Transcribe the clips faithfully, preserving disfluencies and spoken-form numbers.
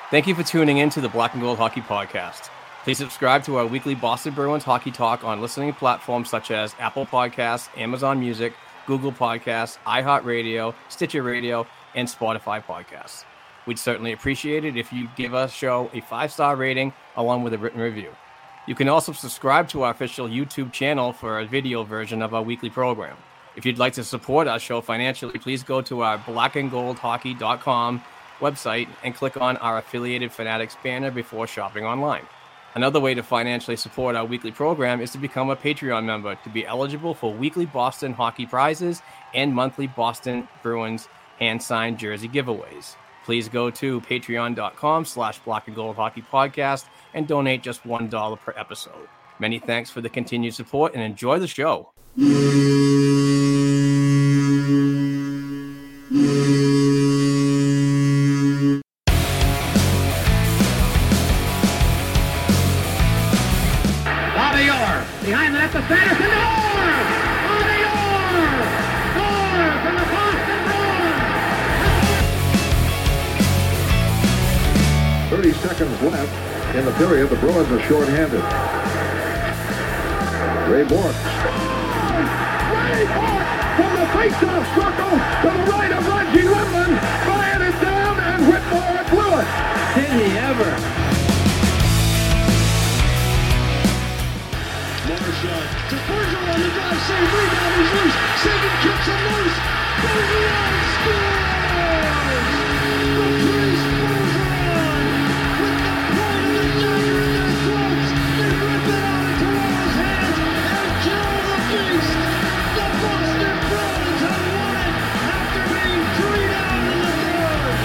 Thank you for tuning in to the Black and Gold Hockey Podcast. Please subscribe to our weekly Boston Bruins hockey talk on listening platforms such as Apple Podcasts, Amazon Music, Google Podcasts, iHeartRadio, Stitcher Radio, and Spotify Podcasts. We'd certainly appreciate it if you give our show a five-star rating along with a written review. You can also subscribe to our official YouTube channel for a video version of our weekly program. If you'd like to support our show financially, please go to our black and gold hockey dot com website and click on our affiliated Fanatics banner before shopping online. Another way to financially support our weekly program is to become a Patreon member to be eligible for weekly Boston hockey prizes and monthly Boston Bruins hand-signed jersey giveaways. Please go to patreon.com slash black and gold hockey podcast and donate just one dollar per episode. Many thanks for the continued support and enjoy the show. Behind the net to Sanderson, Orr! Bobby Orr! Orr from the Boston Bruins! thirty seconds left in the period. The Bruins are shorthanded. Ray Bourque. Ray Bourque from the face-off circle to the right of Reggie Whitman. Fired it down and Whitmore blew it. Did he ever? To Bergeron on the drive, save, rebound, he's loose. Sagan kicks him loose. Bergeron scores! The Priest Bergeron with the point of the dagger in their throats. They rip it out of Toronto's hands and kill the beast. The Boston Bruins have won it after being three down in the third.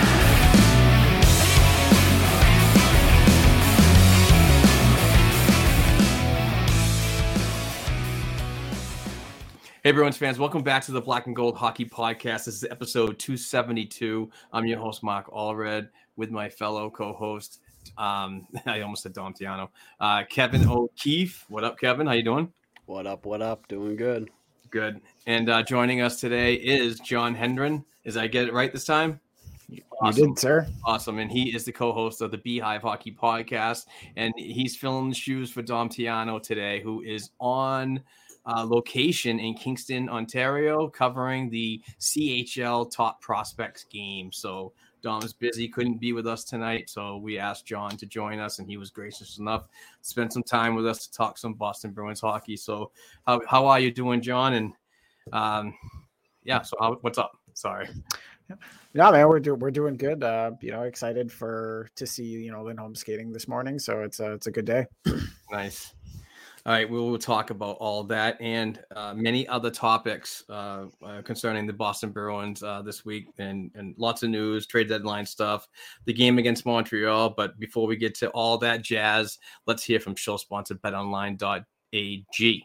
Hey, Bruins fans, welcome back to the Black and Gold Hockey Podcast. This is episode two seventy-two. I'm your host, Mark Allred, with my fellow co-host, um, I almost said Dom Tiano, uh, Kevin O'Keefe. What up, Kevin? How you doing? What up, what up? Doing good. Good. And uh, joining us today is John Hendren. Did I get it right this time? Awesome. You did, sir. Awesome. And he is the co-host of the Beehive Hockey Podcast. And he's filling the shoes for Dom Tiano today, who is on Uh, location in Kingston, Ontario, covering the C H L Top Prospects game. So Dom's busy, couldn't be with us tonight. So we asked John to join us, and he was gracious enough to spend some time with us to talk some Boston Bruins hockey. So how how are you doing, John? And um, yeah, so how, what's up? Sorry. Yeah, man, we're do, we're doing good. Uh, you know, excited for to see you know Lindholm skating this morning. So it's a it's a good day. Nice. All right, we will talk about all that and uh, many other topics uh, uh, concerning the Boston Bruins uh, this week, and, and lots of news, trade deadline stuff, the game against Montreal. But before we get to all that jazz, let's hear from show sponsor bet online dot a g.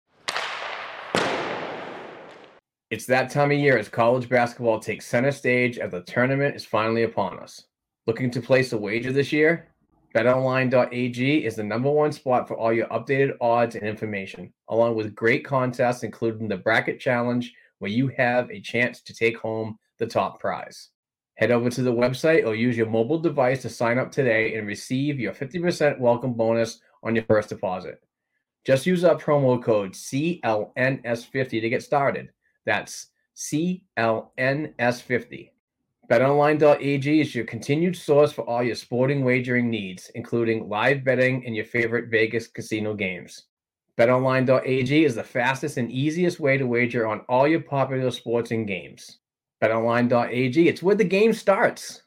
It's that time of year as college basketball takes center stage as the tournament is finally upon us. Looking to place a wager this year? bet online dot a g is the number one spot for all your updated odds and information, along with great contests, including the Bracket Challenge, where you have a chance to take home the top prize. Head over to the website or use your mobile device to sign up today and receive your fifty percent welcome bonus on your first deposit. Just use our promo code C L N S fifty to get started. That's C L N S fifty. bet online dot a g is your continued source for all your sporting wagering needs, including live betting and your favorite Vegas casino games. bet online dot a g is the fastest and easiest way to wager on all your popular sports and games. bet online dot a g, it's where the game starts.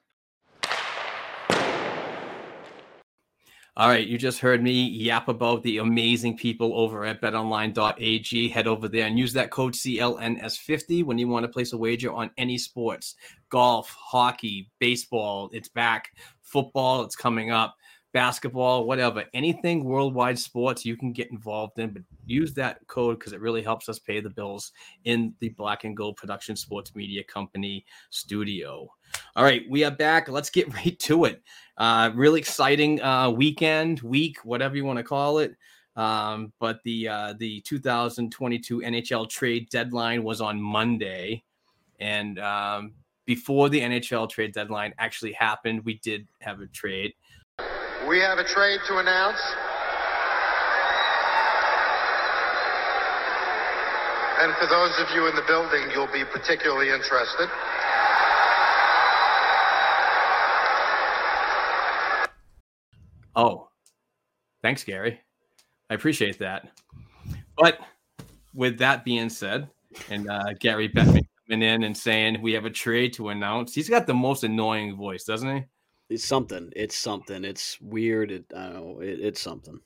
All right, you just heard me yap about the amazing people over at bet online dot a g. Head over there and use that code C L N S fifty when you want to place a wager on any sports. Golf, hockey, baseball, it's back. Football, it's coming up. Basketball, whatever. Anything worldwide sports you can get involved in, but use that code because it really helps us pay the bills in the Black and Gold Production Sports Media Company studio. All right, we are back. Let's get right to it. Uh, really exciting uh, weekend, week, whatever you want to call it. Um, but the uh, the two thousand twenty-two N H L trade deadline was on Monday. And um, before the N H L trade deadline actually happened, we did have a trade. We have a trade to announce. And for those of you in the building, you'll be particularly interested. Oh, thanks, Gary. I appreciate that. But with that being said, and uh, Gary Bettman coming in and saying we have a trade to announce, he's got the most annoying voice, doesn't he? It's something. It's something. It's weird. It, I don't know. It, it's something.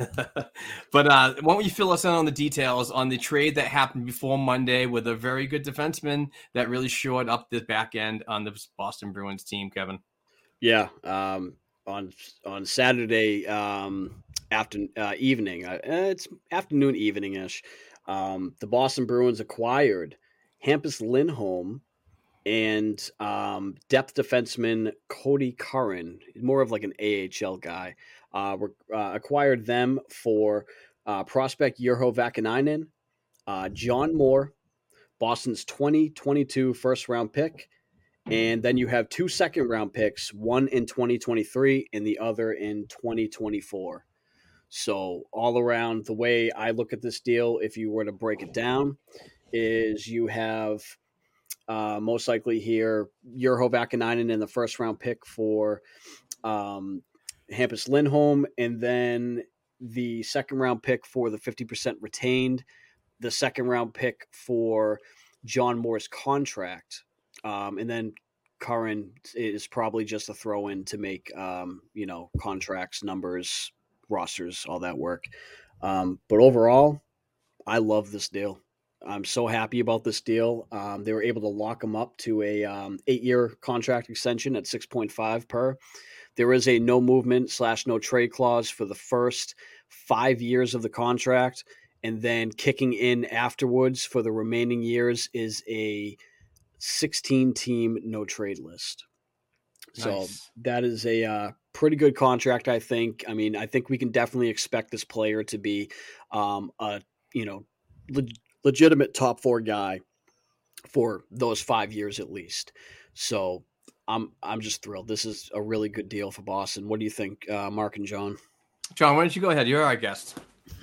But uh, why don't you fill us in on the details on the trade that happened before Monday with a very good defenseman that really shored up the back end on the Boston Bruins team, Kevin? Yeah. Um, on on Saturday um, after uh, evening, uh, it's afternoon evening ish. Um, the Boston Bruins acquired Hampus Lindholm and um, depth defenseman Cody Curran, more of like an A H L guy. Uh, were, uh, acquired them for uh, prospect Urho Vakanainen, uh, John Moore, Boston's twenty twenty-two first round pick, and then you have two second round picks, one in twenty twenty-three and the other in twenty twenty-four. So all around, the way I look at this deal, if you were to break it down, is you have uh, most likely here Urho Vakanainen in the first round pick for um, Hampus Lindholm, and then the second round pick for the fifty percent retained, the second round pick for John Moore's contract, um, and then Curran is probably just a throw in to make um, you know contracts, numbers, rosters, all that work. Um, but overall, I love this deal. I'm so happy about this deal. Um, they were able to lock him up to a um, eight-year contract extension at six point five per. There is a no movement slash no trade clause for the first five years of the contract, and then kicking in afterwards for the remaining years is a sixteen-team no trade list. So nice. That is a uh, pretty good contract, I think. I mean, I think we can definitely expect this player to be um, a you know le- legitimate top four guy for those five years at least. So I'm I'm just thrilled. This is a really good deal for Boston. What do you think, uh, Mark and John? John, why don't you go ahead? You're our guest.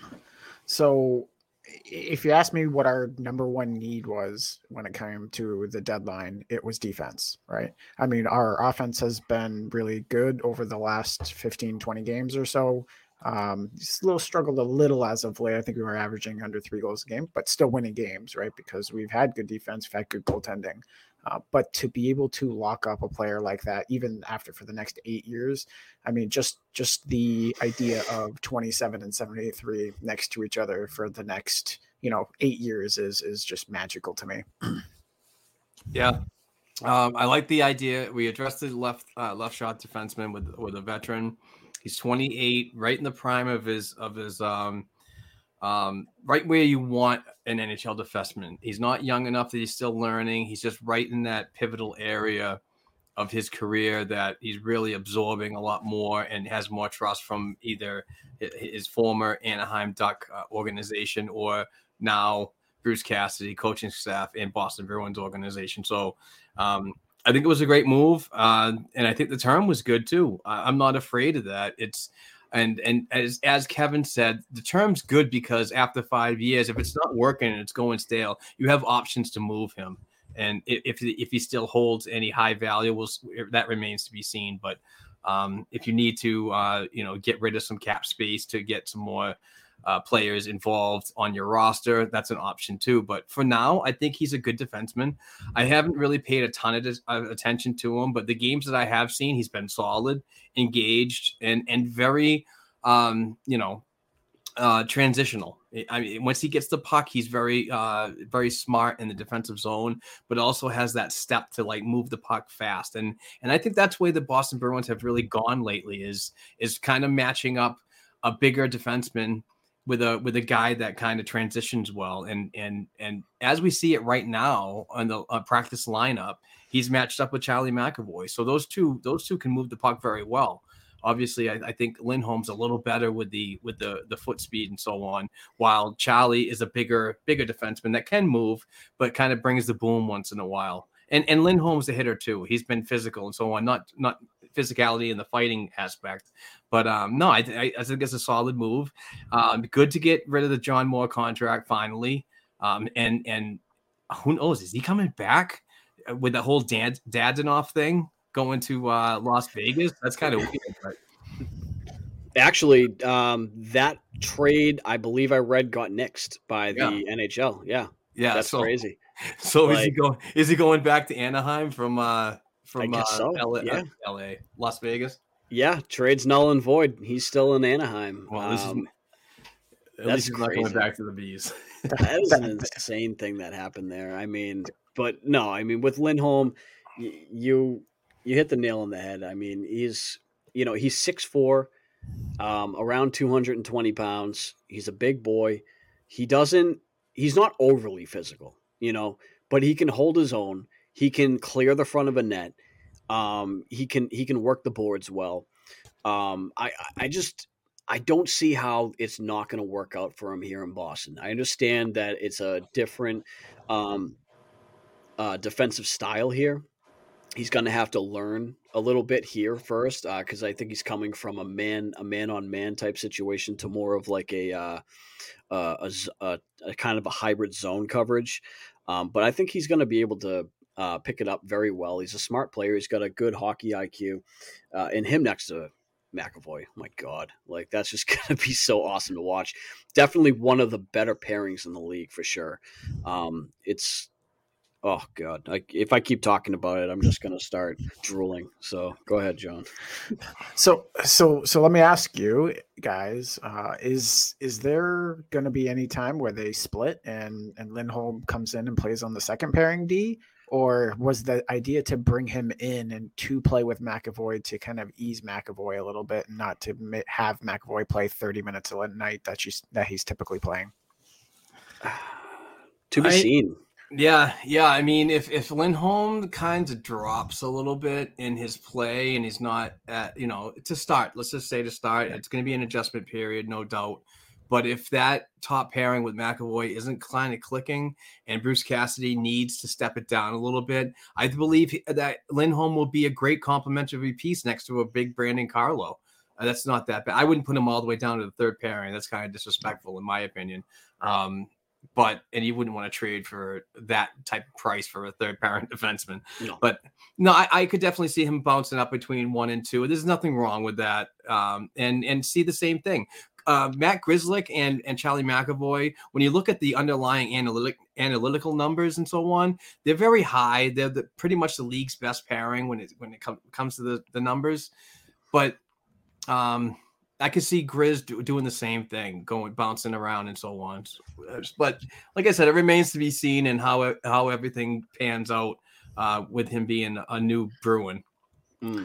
So if you ask me what our number one need was when it came to the deadline, it was defense, right? I mean, our offense has been really good over the last fifteen, twenty games or so. Um, just a little struggled a little as of late. I think we were averaging under three goals a game, but still winning games, right? Because we've had good defense, we've had good goaltending. Uh, but to be able to lock up a player like that, even after for the next eight years, I mean, just just the idea of twenty-seven and seventy-three next to each other for the next, you know, eight years is is just magical to me. Yeah, um, I like the idea. We addressed the left uh, left shot defenseman with with a veteran. He's twenty-eight, right in the prime of his of his um, um, right where you want an N H L defenseman. He's not young enough that he's still learning. He's just right in that pivotal area of his career that he's really absorbing a lot more and has more trust from either his former Anaheim Duck uh, organization or now Bruce Cassidy coaching staff and Boston Bruins organization. So um, I think it was a great move. Uh, and I think the term was good too. I, I'm not afraid of that. It's, And and as as Kevin said, the term's good because after five years, if it's not working and it's going stale, you have options to move him. And if if he still holds any high value, we'll, that remains to be seen. But um, if you need to, uh, you know, get rid of some cap space to get some more uh, players involved on your roster, that's an option too. But for now, I think he's a good defenseman. I haven't really paid a ton of uh, attention to him, but the games that I have seen, he's been solid, engaged, and and very, um, you know, uh, transitional. I mean, once he gets the puck, he's very, uh, very smart in the defensive zone, but also has that step to like move the puck fast. And and I think that's where the Boston Bruins have really gone lately is is kind of matching up a bigger defenseman with a with a guy that kind of transitions well. And and and as we see it right now on the uh, practice lineup, he's matched up with Charlie McAvoy. So those two those two can move the puck very well. Obviously, I, I think Lindholm's a little better with the with the the foot speed and so on, while Charlie is a bigger bigger defenseman that can move, but kind of brings the boom once in a while. and and Lindholm's a hitter too. He's been physical and so on, not not physicality in the fighting aspect, but um, no, I, I, I think it's a solid move. Um, good to get rid of the John Moore contract finally, um, and and who knows, is he coming back with the whole dad Dadonov thing going to uh, Las Vegas? That's kind of weird. But. Actually, um, that trade, I believe I read, got nixed by the Yeah. N H L. Yeah, Yeah, that's so, crazy. So Like, is he going? Is he going back to Anaheim from uh, from I guess uh, so, L A, yeah. uh, L A, Las Vegas? Yeah, trade's null and void. He's still in Anaheim. Well, this um, is at that's least he's not crazy. going back to the Bees. That is an insane thing that happened there. I mean, but no, I mean with Lindholm, y- you you hit the nail on the head. I mean, he's you know he's six foot four, um, around two hundred twenty pounds. He's a big boy. He doesn't. He's not overly physical, you know, but he can hold his own. He can clear the front of a net. Um, he can he can work the boards well. Um, I I just I don't see how it's not going to work out for him here in Boston. I understand that it's a different um, uh, defensive style here. He's going to have to learn a little bit here first because uh, I think he's coming from a man a man on man type situation to more of like a uh, uh, a, a, a kind of a hybrid zone coverage. Um, but I think he's going to be able to uh, pick it up very well. He's a smart player. He's got a good hockey I Q, uh, and him next to McAvoy. My God, like that's just going to be so awesome to watch. Definitely one of the better pairings in the league for sure. Um, it's oh God, I, if I keep talking about it, I'm just going to start drooling. So go ahead, John. So, so, so let me ask you guys: uh, is is there going to be any time where they split and and Lindholm comes in and plays on the second pairing D? Or was the idea to bring him in and to play with McAvoy to kind of ease McAvoy a little bit and not to have McAvoy play thirty minutes a night that she's, that he's typically playing? To be I, seen. Yeah, yeah. I mean, if, if Lindholm kind of drops a little bit in his play and he's not at, you know, to start, let's just say to start, it's going to be an adjustment period, no doubt. But if that top pairing with McAvoy isn't kind of clicking and Bruce Cassidy needs to step it down a little bit, I believe that Lindholm will be a great complementary piece next to a big Brandon Carlo. Uh, that's not that bad. I wouldn't put him all the way down to the third pairing. That's kind of disrespectful in my opinion. Um, but, and you wouldn't want to trade for that type of price for a third pairing defenseman. No. But no, I, I could definitely see him bouncing up between one and two. There's nothing wrong with that. Um, and, and see the same thing. Uh, Matt Grzelcyk and, and Charlie McAvoy, when you look at the underlying analytic analytical numbers and so on, they're very high. They're the, pretty much the league's best pairing when it when it com- comes to the, the numbers. But um, I could see Grizz do, doing the same thing, going bouncing around and so on. But like I said, it remains to be seen and how how everything pans out uh, with him being a new Bruin. Mm.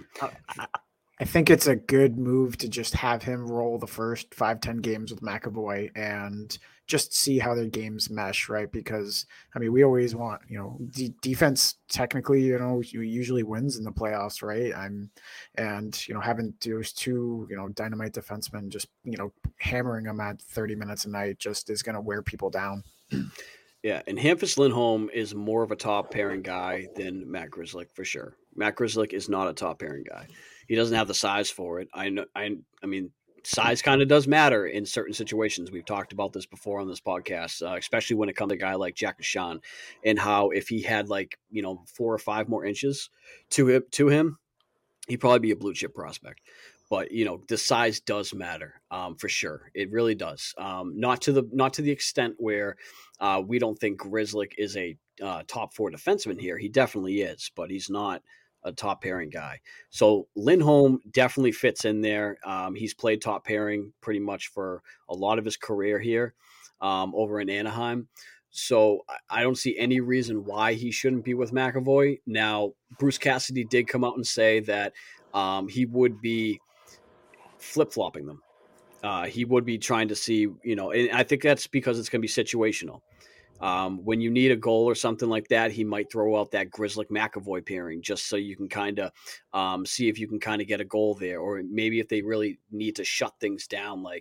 I think it's a good move to just have him roll the first five, ten games with McAvoy and just see how their games mesh, right? Because, I mean, we always want, you know, d- defense technically, you know, usually wins in the playoffs, right? I'm, and, you know, having those two, you know, dynamite defensemen just, you know, hammering them at thirty minutes a night just is going to wear people down. Yeah, and Hampus Lindholm is more of a top pairing guy than Matt Grzelcyk for sure. Matt Grzelcyk is not a top pairing guy. He doesn't have the size for it. I know. I. I mean, size kind of does matter in certain situations. We've talked about this before on this podcast, uh, especially when it comes to a guy like Jack Deshawn, and how if he had like you know four or five more inches to him, to him, he'd probably be a blue chip prospect. But you know, the size does matter um, for sure. It really does. Um, not to the not to the extent where uh, we don't think Grzelcyk is a uh, top four defenseman here. He definitely is, but he's not a top pairing guy. So Lindholm definitely fits in there. Um, he's played top pairing pretty much for a lot of his career here um, over in Anaheim. So I don't see any reason why he shouldn't be with McAvoy. Now, Bruce Cassidy did come out and say that um, he would be flip-flopping them. Uh, he would be trying to see, you know, and I think that's because it's going to be situational. Um, when you need a goal or something like that, he might throw out that Grzelcyk McAvoy pairing just so you can kind of um, see if you can kind of get a goal there. Or maybe if they really need to shut things down, like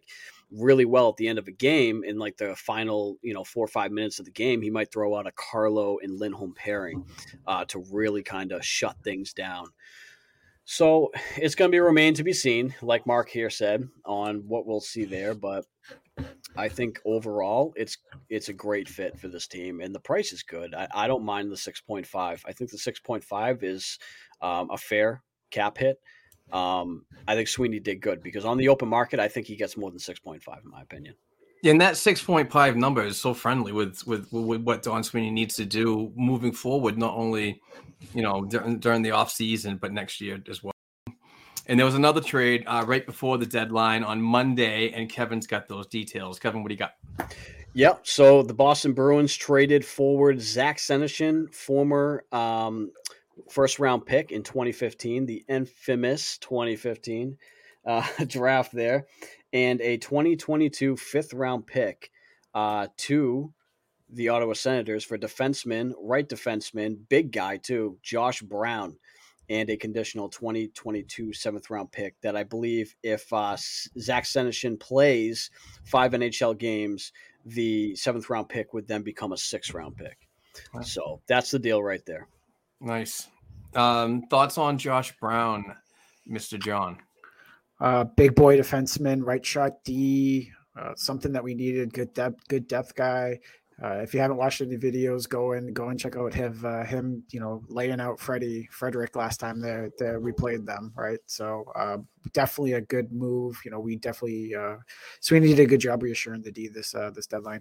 really well at the end of a game in like the final, you know, four or five minutes of the game, he might throw out a Carlo and Lindholm pairing uh, to really kind of shut things down. So it's going to be remain to be seen, like Mark here said, on what we'll see there. But I think overall, it's it's a great fit for this team, and the price is good. I, I don't mind the six point five. I think the six point five is um, a fair cap hit. Um, I think Sweeney did good because on the open market, I think he gets more than six point five, in my opinion. And that six point five number is so friendly with, with with what Don Sweeney needs to do moving forward, not only, you know, during, during the offseason, but next year as well. And there was another trade uh, right before the deadline on Monday, and Kevin's got those details. Kevin, what do you got? Yep. So the Boston Bruins traded forward Zach Senyshyn, former um, first-round pick in twenty fifteen, the infamous twenty fifteen uh, draft there, and a twenty twenty-two fifth-round pick uh, to the Ottawa Senators for defenseman, right defenseman, big guy too, Josh Brown, and a conditional twenty twenty-two seventh-round pick that I believe if uh, Zach Senyshyn plays five N H L games, the seventh-round pick would then become a sixth-round pick. Wow. So that's the deal right there. Nice. Um, thoughts on Josh Brown, Mister John? Uh, big boy defenseman, right shot D, uh, something that we needed. Good depth, good depth guy. Uh, if you haven't watched any videos, go and go and check out him, uh, him, you know, laying out Freddie Frederick last time that they, we played them, right? So uh, definitely a good move. You know, we definitely uh, Sweeney did a good job reassuring the D this uh, this deadline.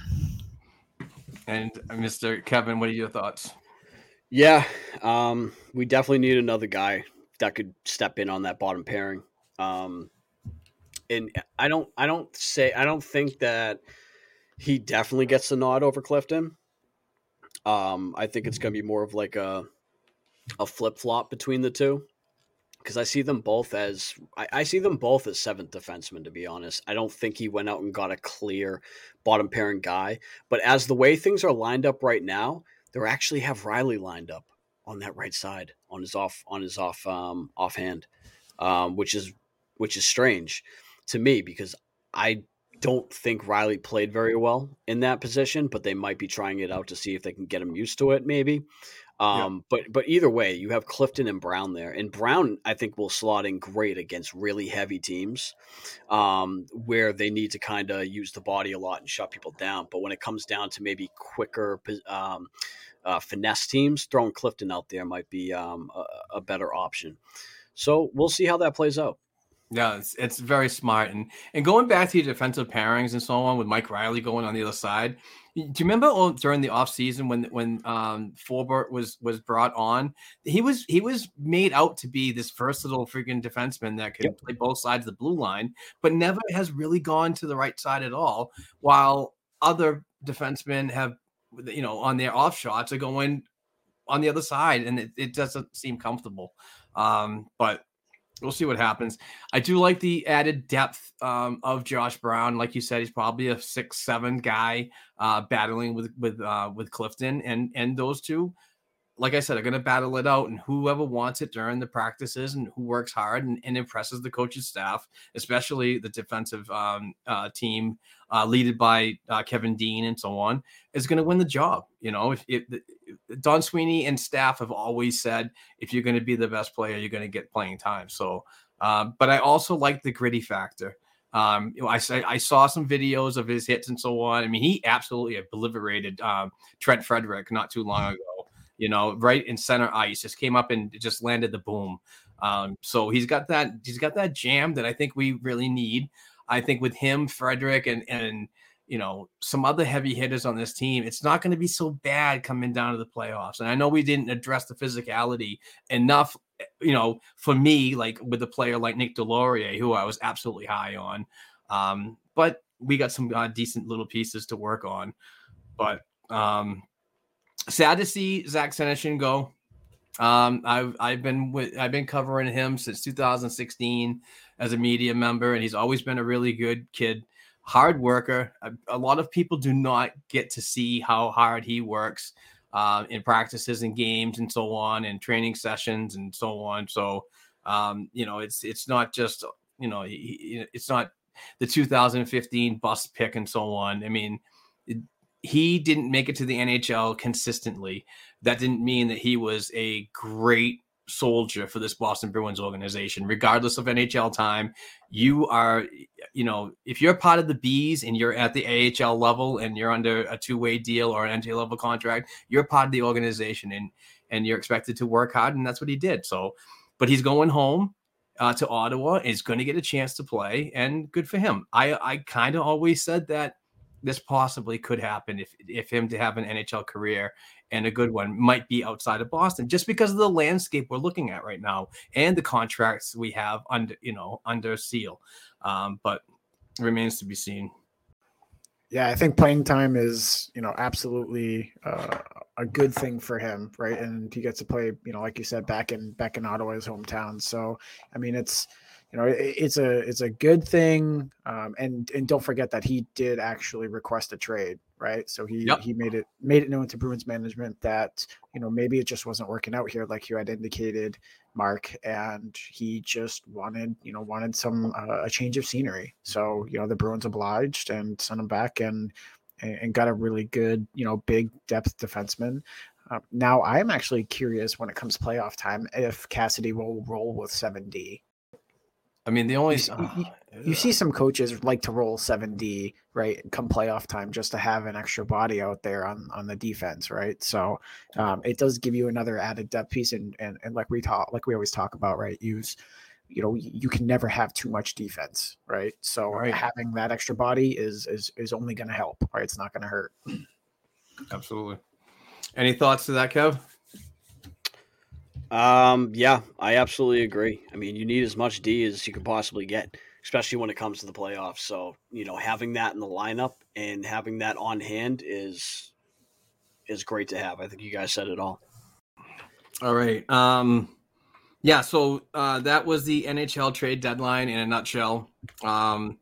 And uh, Mister Kevin, what are your thoughts? Yeah, um, we definitely need another guy that could step in on that bottom pairing. Um, and I don't, I don't say, I don't think that he definitely gets the nod over Clifton. Um, I think it's going to be more of like a a flip flop between the two because I see them both as I, I see them both as seventh defensemen. To be honest, I don't think he went out and got a clear bottom pairing guy. But as the way things are lined up right now, they actually have Riley lined up on that right side on his off on his off um, offhand, um, which is which is strange to me because I. don't think Riley played very well in that position, but they might be trying it out to see if they can get him used to it maybe. Um, yeah. But but either way, you have Clifton and Brown there. And Brown, I think, will slot in great against really heavy teams um, where they need to kind of use the body a lot and shut people down. But when it comes down to maybe quicker um, uh, finesse teams, throwing Clifton out there might be um, a, a better option. So we'll see how that plays out. Yeah, it's it's very smart. And and going back to your defensive pairings and so on with Mike Riley going on the other side, do you remember all, during the offseason when when um, Forbort was was brought on, he was he was made out to be this versatile freaking defenseman that could yep. play both sides of the blue line, but never has really gone to the right side at all, while other defensemen have, you know, on their off shots are going on the other side, and it, it doesn't seem comfortable. Um, but we'll see what happens. I do like the added depth um, of Josh Brown. Like you said, he's probably a six, seven guy uh, battling with with uh, with Clifton, and and those two, like I said, are going to battle it out. And whoever wants it during the practices and who works hard and, and impresses the coach's staff, especially the defensive um, uh, team uh, led by uh, Kevin Dean and so on, is going to win the job. You know, if, if, if Don Sweeney and staff have always said, if you're going to be the best player, you're going to get playing time. So, um, but I also like the gritty factor. Um, you know, I, I saw some videos of his hits and so on. I mean, he absolutely obliterated um, Trent Frederick not too long ago. You know, right in center ice, just came up and just landed the boom. Um, so he's got that, he's got that jam that I think we really need. I think with him, Frederick, and, and, you know, some other heavy hitters on this team, it's not going to be so bad coming down to the playoffs. And I know we didn't address the physicality enough, you know, for me, like with a player like Nick Delorier, who I was absolutely high on. Um, but we got some uh, decent little pieces to work on. But, um, sad to see Zach Senyshyn go. Um, I've I've been with I've been covering him since two thousand sixteen as a media member, and he's always been a really good kid, hard worker. A, a lot of people do not get to see how hard he works uh, in practices and games and so on, and training sessions and so on. So, um, you know, it's it's not just you know he, it's not the two thousand fifteen bust pick and so on. I mean, it, he didn't make it to the N H L consistently. That didn't mean that he was a great soldier for this Boston Bruins organization, regardless of N H L time. You are, you know, if you're part of the Bees and you're at the A H L level and you're under a two-way deal or an N H L level contract, you're part of the organization and, and you're expected to work hard. And that's what he did. So, but he's going home uh, to Ottawa, is going to get a chance to play, and good for him. I, I kind of always said that this possibly could happen if, if him to have an N H L career, and a good one, might be outside of Boston, just because of the landscape we're looking at right now and the contracts we have under, you know, under seal. Um, but it remains to be seen. Yeah, I think playing time is, you know, absolutely uh, a good thing for him, right? And he gets to play, you know, like you said, back in back in Ottawa, his hometown. So, I mean, it's, you know, it, it's a it's a good thing. Um, and and don't forget that he did actually request a trade, right? So he Yep. he made it made it known to Bruins management that, you know, maybe it just wasn't working out here, like you had indicated, Mark, and he just wanted, you know, wanted some uh, a change of scenery. So, you know, the Bruins obliged and sent him back and and got a really good, you know, big depth defenseman. Uh, now, I'm actually curious when it comes playoff time if Cassidy will roll with seven D. I mean, the only You, you, you see some coaches like to roll seven D, right, come playoff time, just to have an extra body out there on, on the defense, right? So um, it does give you another added depth piece, and and, and like we talk, like we always talk about, right? Use, you know, you can never have too much defense, right? So Right. having that extra body is is is only going to help, right? It's not going to hurt. Absolutely. Any thoughts to that, Kev? Um, yeah, I absolutely agree. I mean, you need as much D as you can possibly get, especially when it comes to the playoffs. So, you know, having that in the lineup and having that on hand is is great to have. I think you guys said it all. All right. Um, yeah, so uh, that was the N H L trade deadline in a nutshell. Um,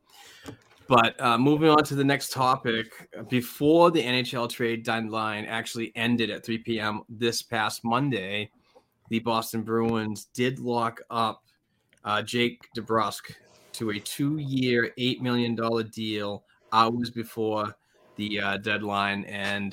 but uh, moving on to the next topic, before the N H L trade deadline actually ended at three p.m. this past Monday, the Boston Bruins did lock up uh, Jake DeBrusk to a two-year, eight million dollars deal hours before the uh, deadline. And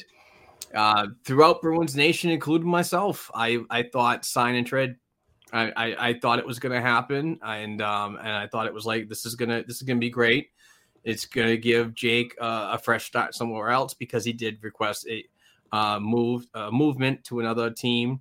uh, throughout Bruins Nation, including myself, I, I thought sign and trade. I, I, I thought it was going to happen, and um, and I thought it was like this is gonna this is gonna be great. It's going to give Jake uh, a fresh start somewhere else, because he did request a uh, move uh, movement to another team.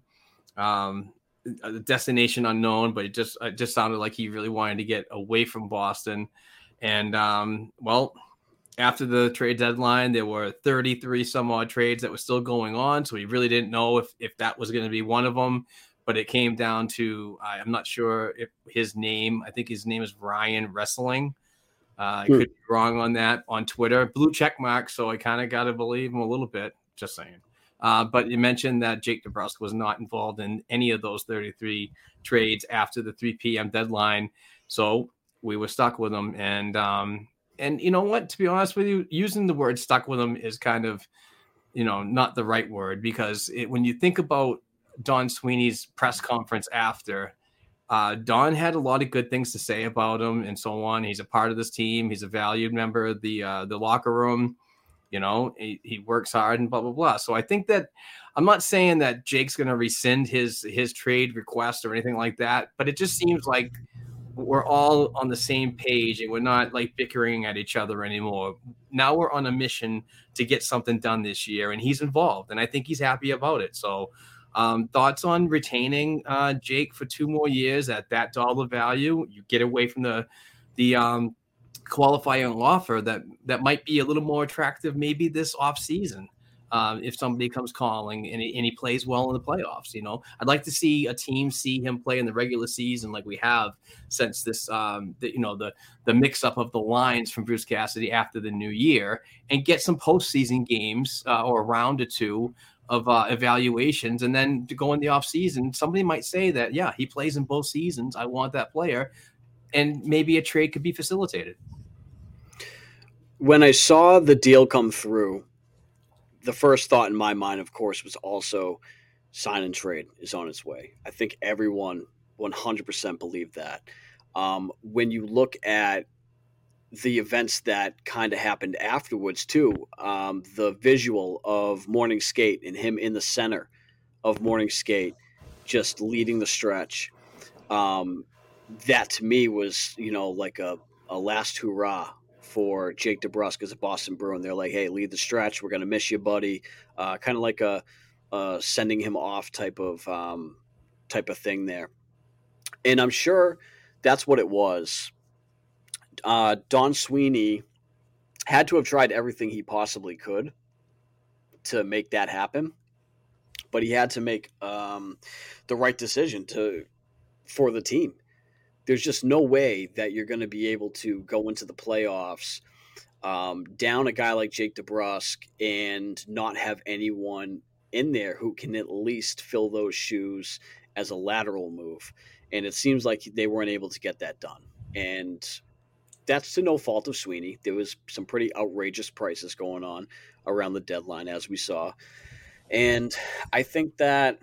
Um, a destination unknown, but it just it just sounded like he really wanted to get away from Boston. And um, well, after the trade deadline, there were thirty-three some odd trades that were still going on, so he really didn't know if if that was going to be one of them. But it came down to, I'm not sure if his name, I think his name is Ryan Wrestling. Uh, I could be wrong on that on Twitter. Blue check mark, so I kind of got to believe him a little bit. Just saying. Uh, but you mentioned that Jake DeBrusk was not involved in any of those thirty-three trades after the three p.m. deadline. So we were stuck with him. And, um, and you know what, to be honest with you, using the word stuck with him is kind of, you know, not the right word, because it, when you think about Don Sweeney's press conference after, uh, Don had a lot of good things to say about him and so on. He's a part of this team. He's a valued member of the, uh, the locker room. You know, he, he works hard and blah, blah, blah. So I think that I'm not saying that Jake's going to rescind his, his trade request or anything like that, but it just seems like we're all on the same page and we're not like bickering at each other anymore. Now we're on a mission to get something done this year, and he's involved, and I think he's happy about it. So um, thoughts on retaining uh, Jake for two more years at that dollar value? You get away from the, the, um, qualifying offer that that might be a little more attractive maybe this off season, um, if somebody comes calling and he, and he plays well in the playoffs. You know, I'd like to see a team see him play in the regular season like we have since this, um, the, you know, the the mix up of the lines from Bruce Cassidy after the new year, and get some postseason games uh, or a round or two of uh, evaluations, and then to go in the off season. Somebody might say that, yeah, he plays in both seasons. I want that player. And maybe a trade could be facilitated. When I saw the deal come through, the first thought in my mind, of course, was also sign and trade is on its way. I think everyone one hundred percent believed that. Um, when you look at the events that kind of happened afterwards too. Um, the visual of morning skate and him in the center of morning skate, just leading the stretch. Um, that to me was, you know, like a, a last hurrah for Jake DeBrusk as a Boston Bruin. They're like, hey, lead the stretch. We're going to miss you, buddy. Uh, kind of like a, a sending him off type of um, type of thing there. And I'm sure that's what it was. Uh, Don Sweeney had to have tried everything he possibly could to make that happen, but he had to make um, the right decision to for the team. There's just no way that you're going to be able to go into the playoffs um, down a guy like Jake DeBrusk and not have anyone in there who can at least fill those shoes as a lateral move. And it seems like they weren't able to get that done. And that's to no fault of Sweeney. There was some pretty outrageous prices going on around the deadline, as we saw. And I think that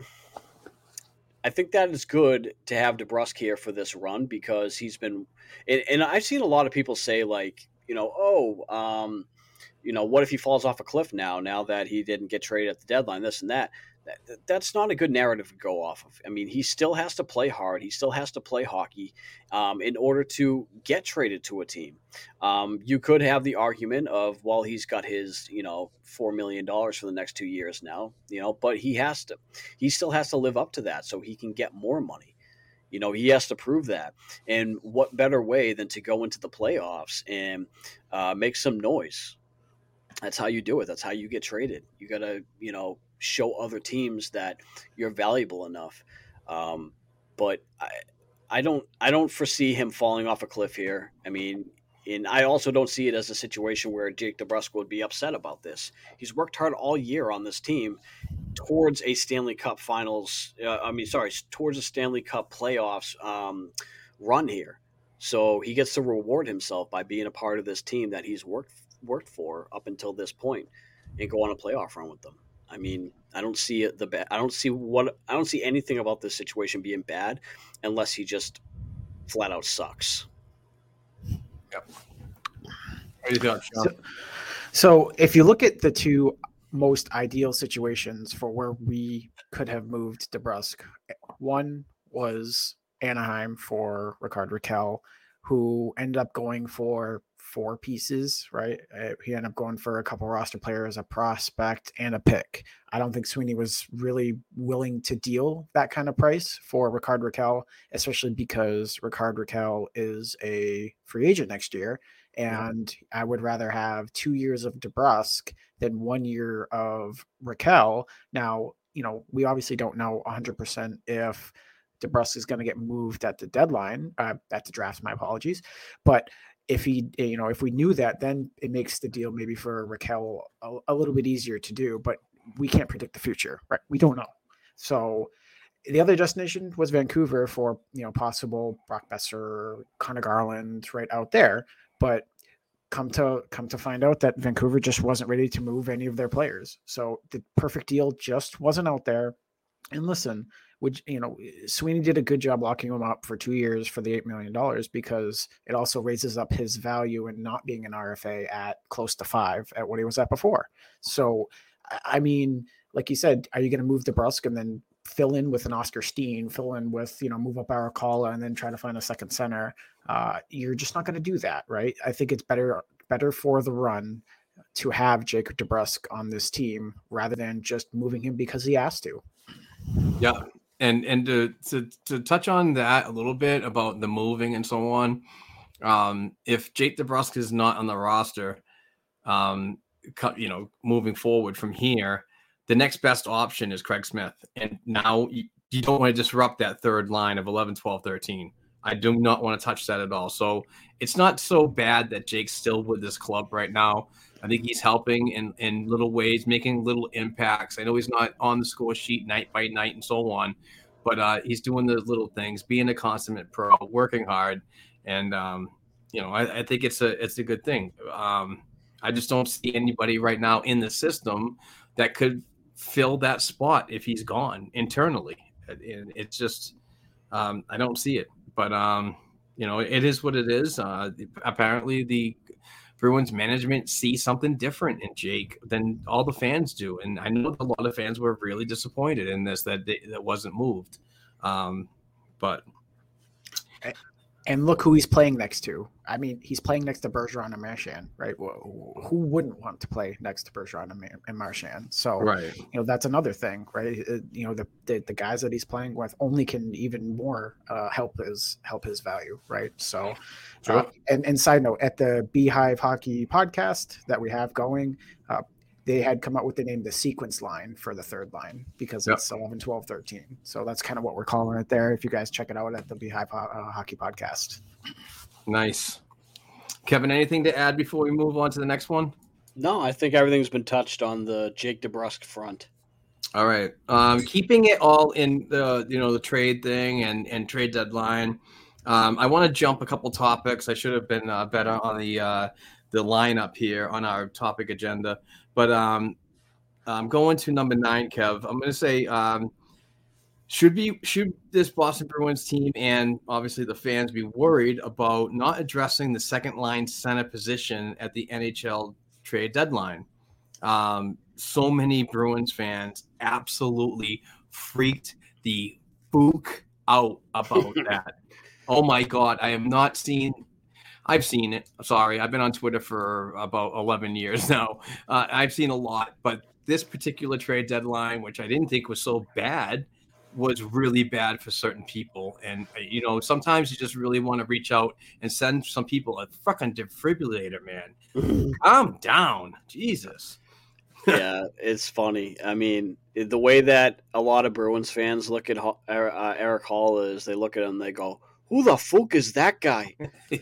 I think that it's good to have DeBrusk here for this run because he's been and, and I've seen a lot of people say, like, you know, oh, um, you know, what if he falls off a cliff now, now that he didn't get traded at the deadline, this and that. That, that's not a good narrative to go off of. I mean, he still has to play hard. He still has to play hockey um, in order to get traded to a team. Um, you could have the argument of, well, he's got his, you know, four million dollars for the next two years now, you know, but he has to, he still has to live up to that so he can get more money. You know, he has to prove that. And what better way than to go into the playoffs and uh, make some noise? That's how you do it. That's how you get traded. You got to, you know, show other teams that you're valuable enough. Um, but I, I don't, I don't foresee him falling off a cliff here. I mean, and I also don't see it as a situation where Jake DeBrusk would be upset about this. He's worked hard all year on this team towards a Stanley Cup Finals. Uh, I mean, sorry, towards a Stanley Cup playoffs um, run here. So he gets to reward himself by being a part of this team that he's worked worked for up until this point, and go on a playoff run with them. I mean, I don't see it the bad. I don't see what I don't see anything about this situation being bad, unless he just flat out sucks. Yep. What do you think, Sean? So, so if you look at the two most ideal situations for where we could have moved DeBrusk, one was Anaheim for Rickard Rakell, who ended up going for four pieces, right? Uh, he ended up going for a couple roster players, a prospect, and a pick. I don't think Sweeney was really willing to deal that kind of price for Rickard Rakell, especially because Rickard Rakell is a free agent next year. And I would rather have two years of DeBrusk than one year of Rakell. Now, you know, we obviously don't know one hundred percent if DeBrusk is going to get moved at the deadline, uh, at the draft, my apologies. But if he, you know, if we knew that, then it makes the deal maybe for Rakell a, a little bit easier to do, but we can't predict the future, right? We don't know. So the other destination was Vancouver for, you know, possible Brock Besser, Connor Garland right out there. But come to come to find out that Vancouver just wasn't ready to move any of their players. So the perfect deal just wasn't out there. And listen, which, you know, Sweeney did a good job locking him up for two years for the eight million dollars because it also raises up his value in not being an R F A at close to five at what he was at before. So, I mean, like you said, are you going to move DeBrusk and then fill in with an Oscar Steen, fill in with, you know, move up Aracala and then try to find a second center? Uh, you're just not going to do that, right? I think it's better, better for the run to have Jacob DeBrusk on this team rather than just moving him because he has to. Yeah. And and to, to to touch on that a little bit about the moving and so on, um, if Jake DeBrusk is not on the roster, um, you know, moving forward from here, the next best option is Craig Smith. And now you, you don't want to disrupt that third line of eleven, twelve, thirteen. I do not want to touch that at all. So it's not so bad that Jake's still with this club right now. I think he's helping in, in little ways, making little impacts. I know he's not on the score sheet night by night and so on, but uh, he's doing those little things, being a consummate pro, working hard. And, um, you know, I, I think it's a it's a good thing. Um, I just don't see anybody right now in the system that could fill that spot if he's gone internally. And it's just um, I don't see it. But, um, you know, it is what it is. Uh, apparently the Bruins management see something different in Jake than all the fans do. And I know a lot of fans were really disappointed in this, that they, that wasn't moved. Um, but and look who he's playing next to. I mean, he's playing next to Bergeron and Marchand, right? Who wouldn't want to play next to Bergeron and Marchand? So, right. you know, that's another thing, right? You know, the the, the guys that he's playing with only can even more uh, help his help his value, right? So, sure. uh, and, and side note, at the Beehive Hockey podcast that we have going, uh, they had come up with the name the sequence line for the third line because yep. it's eleven, twelve, thirteen. So that's kind of what we're calling it there. If you guys check it out at the Beehive uh, Hockey podcast. Nice. Kevin, anything to add before we move on to the next one? No, I think everything's been touched on the Jake DeBrusk front. All right. Um, keeping it all in the, you know, the trade thing and, and trade deadline. Um, I want to jump a couple topics. I should have been uh, better on the, uh, the lineup here on our topic agenda. But um, I'm going to number nine, Kev. I'm going to say, um, should be should this Boston Bruins team and obviously the fans be worried about not addressing the second line center position at the N H L trade deadline? Um, so many Bruins fans absolutely freaked the fook out about that. Oh my God, I have not seen. I've seen it. Sorry, I've been on Twitter for about eleven years now. Uh, I've seen a lot, but this particular trade deadline, which I didn't think was so bad, was really bad for certain people. And, you know, sometimes you just really want to reach out and send some people a fucking defibrillator, man. Calm down. Jesus. Yeah, it's funny. I mean, the way that a lot of Bruins fans look at uh, Eric Hall is they look at him and they go, who the fuck is that guy?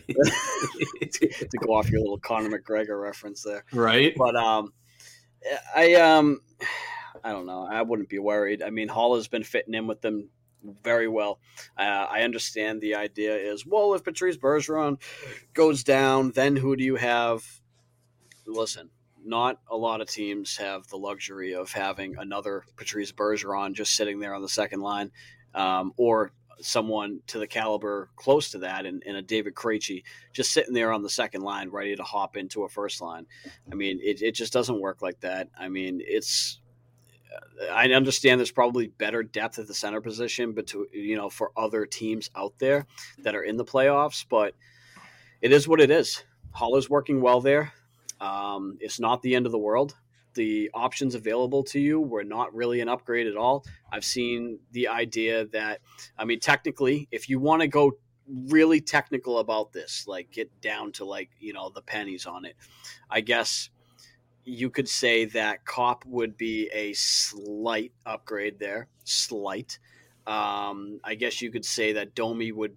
To go off your little Conor McGregor reference there. Right. But um, I um, I don't know. I wouldn't be worried. I mean, Hall has been fitting in with them very well. Uh, I understand the idea is, well, if Patrice Bergeron goes down, then who do you have? Listen, not a lot of teams have the luxury of having another Patrice Bergeron just sitting there on the second line, um, or someone to the caliber close to that and, and a David Krejci just sitting there on the second line ready to hop into a first line. I mean, it, it just doesn't work like that. I mean, it's I understand there's probably better depth at the center position, but to, you know, for other teams out there that are in the playoffs, but it is what it is. Hall is working well there. Um, it's not the end of the world. The options available to you were not really an upgrade at all. I've seen the idea that, I mean, technically, if you want to go really technical about this, like get down to like, you know, the pennies on it, I guess you could say that Kopp would be a slight upgrade there. Slight. Um, I guess you could say that Domi would,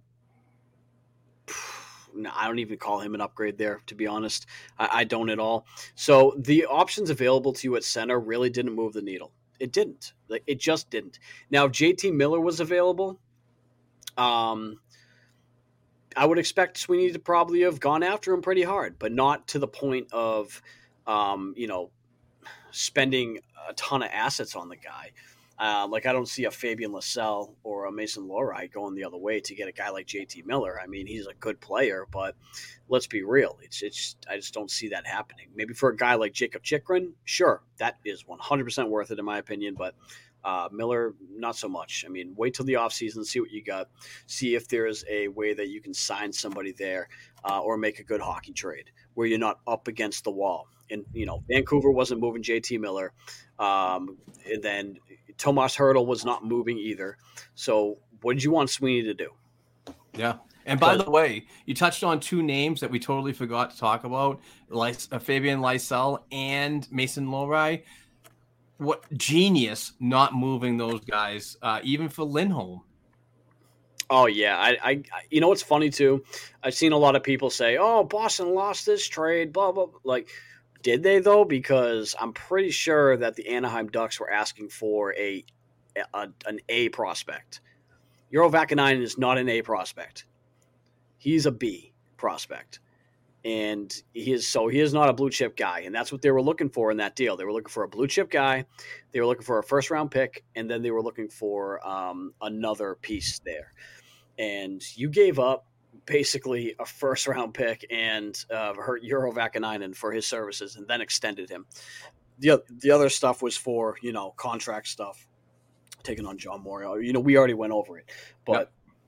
no, I don't even call him an upgrade there, to be honest. I, I don't at all. So the options available to you at center really didn't move the needle. It didn't. Like it just didn't. Now, if J T Miller was available, um, I would expect Sweeney to probably have gone after him pretty hard, but not to the point of, um, you know, spending a ton of assets on the guy. Uh, like I don't see a Fabian Lysell or a Mason Lohrei going the other way to get a guy like J T Miller. I mean, he's a good player, but let's be real. It's it's I just don't see that happening. Maybe for a guy like Jacob Chychrun, sure, that is one hundred percent worth it in my opinion, but uh, Miller, not so much. I mean, wait till the offseason, see what you got, see if there's a way that you can sign somebody there uh, or make a good hockey trade where you're not up against the wall. And, you know, Vancouver wasn't moving J T Miller. Um, and then Tomas Hertl was not moving either. So what did you want Sweeney to do? Yeah. And by the way, you touched on two names that we totally forgot to talk about, like uh, Fabian Lysell and Mason Lohrei. What genius not moving those guys, uh, even for Lindholm. Oh, yeah. I, I, you know what's funny, too? I've seen a lot of people say, oh, Boston lost this trade, blah, blah, blah. Like, did they, though? Because I'm pretty sure that the Anaheim Ducks were asking for a, a an A prospect. Urho Vakanainen is not an A prospect. He's a B prospect. And he is so he is not a blue chip guy. And that's what they were looking for in that deal. They were looking for a blue chip guy. They were looking for a first round pick. And then they were looking for um, another piece there. And you gave up basically a first round pick and uh, hurt Euro Vakanainen for his services and then extended him. The, the other stuff was for, you know, contract stuff, taking on John Moore. You know, we already went over it, but yep.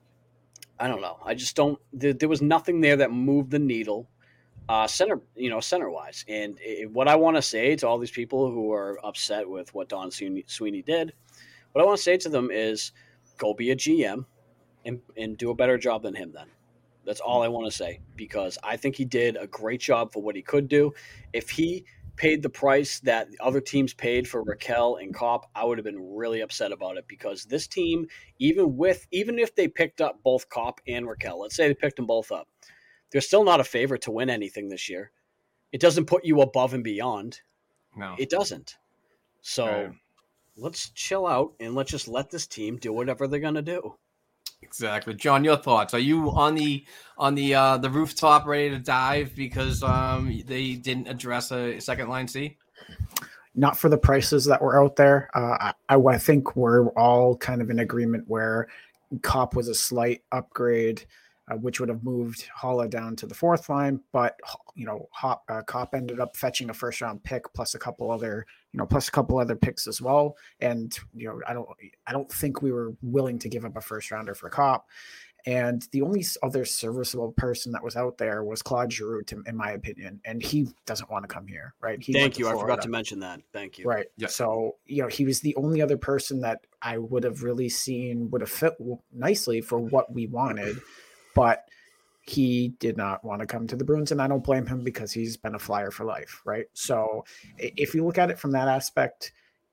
I don't know. I just don't, there, there was nothing there that moved the needle uh, center, you know, center wise. And it, what I want to say to all these people who are upset with what Don Sweeney, Sweeney did, what I want to say to them is go be a G M and, and do a better job than him then. That's all I want to say, because I think he did a great job for what he could do. If he paid the price that other teams paid for Rakell and Kopp, I would have been really upset about it, because this team, even with even if they picked up both Kopp and Rakell, let's say they picked them both up, they're still not a favorite to win anything this year. It doesn't put you above and beyond. No, it doesn't. So right. Let's chill out and let's just let this team do whatever they're going to do. Exactly. John, your thoughts. Are you on the on the uh, the rooftop ready to dive because um, they didn't address a second line C? Not for the prices that were out there. Uh, I, I think we're all kind of in agreement where Kopp was a slight upgrade, uh, which would have moved Haula down to the fourth line. But, you know, Hop, uh, Kopp ended up fetching a first round pick plus a couple other, you know, plus a couple other picks as well. And, you know, I don't, I don't think we were willing to give up a first rounder for Kopp. And the only other serviceable person that was out there was Claude Giroux, to, in my opinion. And he doesn't want to come here, right? He Thank you. I forgot to mention that. Thank you. Right. Yeah. So, you know, he was the only other person that I would have really seen would have fit nicely for what we wanted. But he did not want to come to the Bruins, and I don't blame him because he's been a Flyer for life, right? So if you look at it from that aspect,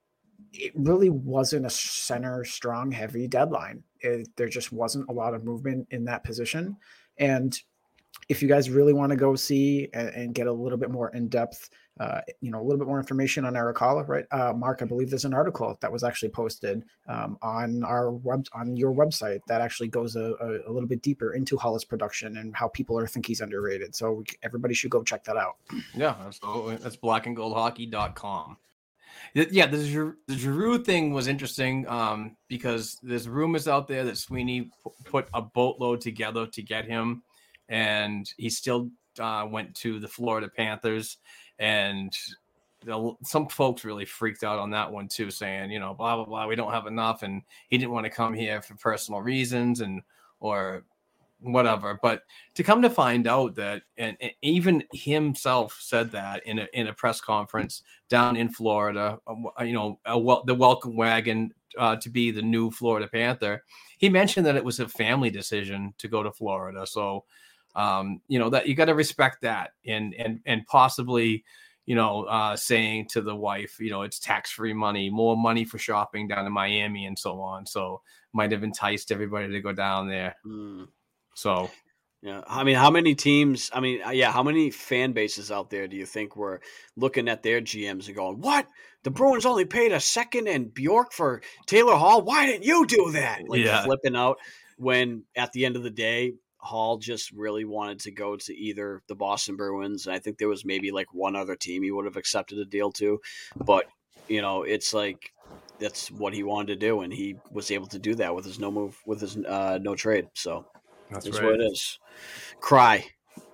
it really wasn't a center strong, heavy deadline. It, there just wasn't a lot of movement in that position. And if you guys really want to go see and, and get a little bit more in-depth, uh, you know, a little bit more information on Erik Haula, right? Uh, Mark, I believe there's an article that was actually posted um, on our web, on your website that actually goes a, a, a little bit deeper into Haula's production and how people are think he's underrated. So we, everybody should go check that out. Yeah, absolutely. That's black and gold hockey dot com. Yeah, the, Giroux, the Giroux thing was interesting um, because there's rumors out there that Sweeney put a boatload together to get him, and he still uh, went to the Florida Panthers. And the, some folks really freaked out on that one too, saying, you know, blah, blah, blah, we don't have enough. And he didn't want to come here for personal reasons and or whatever. But to come to find out that, and, and even himself said that in a, in a press conference down in Florida, uh, you know, a, the welcome wagon uh, to be the new Florida Panther. He mentioned that it was a family decision to go to Florida. So, Um, you know, that you got to respect that, and, and, and possibly, you know, uh, saying to the wife, you know, it's tax-free money, more money for shopping down in Miami and so on. So might have enticed everybody to go down there. Mm. So, yeah. I mean, how many teams, I mean, yeah. How many fan bases out there do you think were looking at their G Ms and going, what? The Bruins only paid a second and Bjork for Taylor Hall. Why didn't you do that? Like yeah. flipping out when at the end of the day, Hall just really wanted to go to either the Boston Bruins. And I think there was maybe like one other team he would have accepted a deal to, but you know, it's like, that's what he wanted to do. And he was able to do that with his no move, with his uh, no trade. So that's, that's right. what it is. Cry.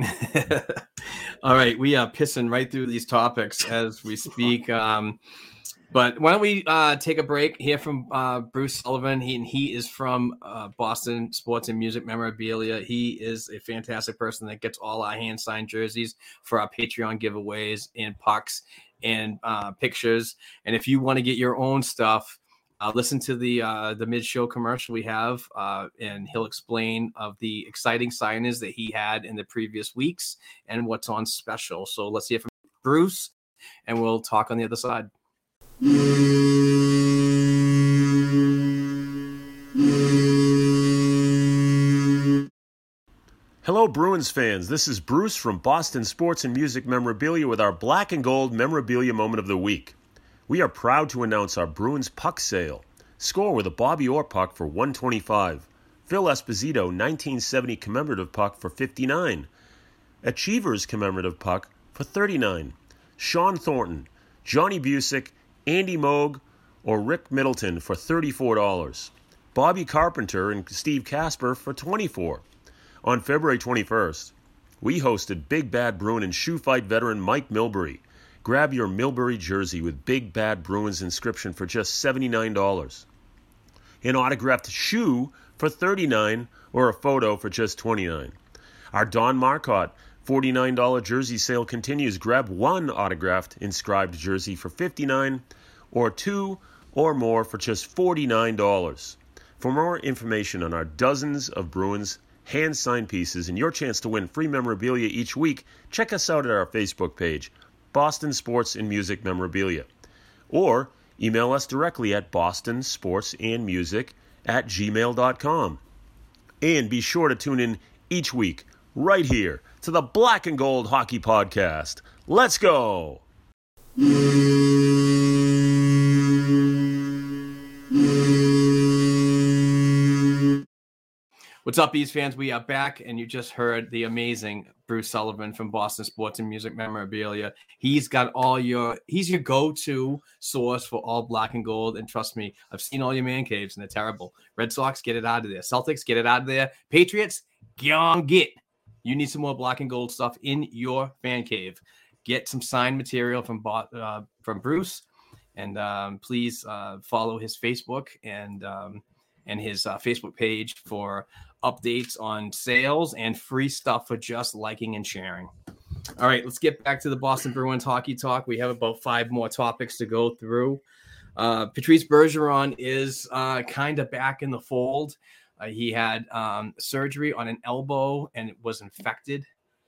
All right. We are pissing right through these topics as we speak. Um, But why don't we uh, take a break, hear from uh, Bruce Sullivan. He, he is from uh, Boston Sports and Music Memorabilia. He is a fantastic person that gets all our hand-signed jerseys for our Patreon giveaways and pucks and uh, pictures. And if you want to get your own stuff, uh, listen to the uh, the mid-show commercial we have, uh, and he'll explain of the exciting signings that he had in the previous weeks and what's on special. So let's hear from Bruce, and we'll talk on the other side. Hello, Bruins fans. This is Bruce from Boston Sports and Music Memorabilia with our Black and Gold Memorabilia Moment of the Week. We are proud to announce our Bruins puck sale. Score with a Bobby Orr puck for one hundred twenty-five dollars. Phil Esposito nineteen seventy commemorative puck for fifty-nine dollars. Achievers commemorative puck for thirty-nine dollars. Sean Thornton, Johnny Busick, Andy Moog, or Rick Middleton for thirty-four dollars. Bobby Carpenter and Steve Casper for twenty-four dollars. On February twenty-first, we hosted Big Bad Bruin and shoe fight veteran Mike Milbury. Grab your Milbury jersey with Big Bad Bruins inscription for just seventy-nine dollars. An autographed shoe for thirty-nine dollars or a photo for just twenty-nine dollars. Our Don Marcotte forty-nine dollars jersey sale continues. Grab one autographed inscribed jersey for fifty-nine dollars or two or more for just forty-nine dollars. For more information on our dozens of Bruins hand-signed pieces and your chance to win free memorabilia each week, check us out at our Facebook page, Boston Sports and Music Memorabilia. Or email us directly at bostonsportsandmusic at gmail dot com. And be sure to tune in each week right here to the Black and Gold Hockey Podcast. Let's go! What's up, East fans? We are back, and you just heard the amazing Bruce Sullivan from Boston Sports and Music Memorabilia. He's got all your, he's your go-to source for all black and gold, and trust me, I've seen all your man caves, and they're terrible. Red Sox, get it out of there. Celtics, get it out of there. Patriots, get on, get. You need some more black and gold stuff in your fan cave. Get some signed material from uh, from Bruce, and um, please uh, follow his Facebook and um, and his uh, Facebook page for updates on sales and free stuff for just liking and sharing. All right, let's get back to the Boston Bruins hockey talk. We have about five more topics to go through. Uh, Patrice Bergeron is uh, kind of back in the fold. Uh, he had um, surgery on an elbow and it was infected.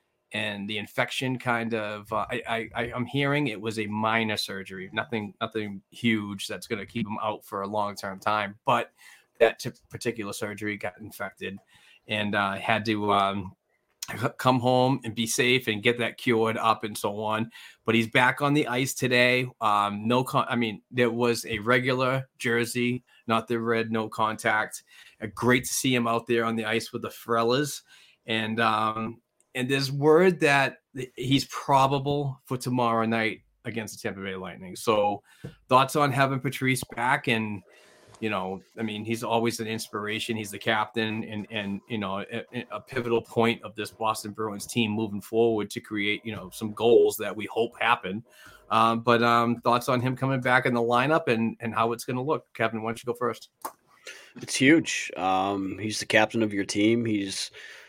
And the infection kind of, uh, I, I, I'm hearing it was a minor surgery, nothing, nothing huge that's going to keep him out for a long-term time. But that t- particular surgery got infected and uh, had to um, come home and be safe and get that cured up and so on. But he's back on the ice today. Um, no, con- I mean, there was a regular jersey, not the red, no contact. Uh, great to see him out there on the ice with the Frellas. And, um, and there's word that he's probable for tomorrow night against the Tampa Bay Lightning. So thoughts on having Patrice back? And, you know, I mean, he's always an inspiration. He's the captain and, and you know, a, a pivotal point of this Boston Bruins team moving forward to create, you know, some goals that we hope happen. Um, but um, thoughts on him coming back in the lineup and, and how it's going to look. Kevin, why don't you go first? It's huge. Um, he's the captain of your team. He's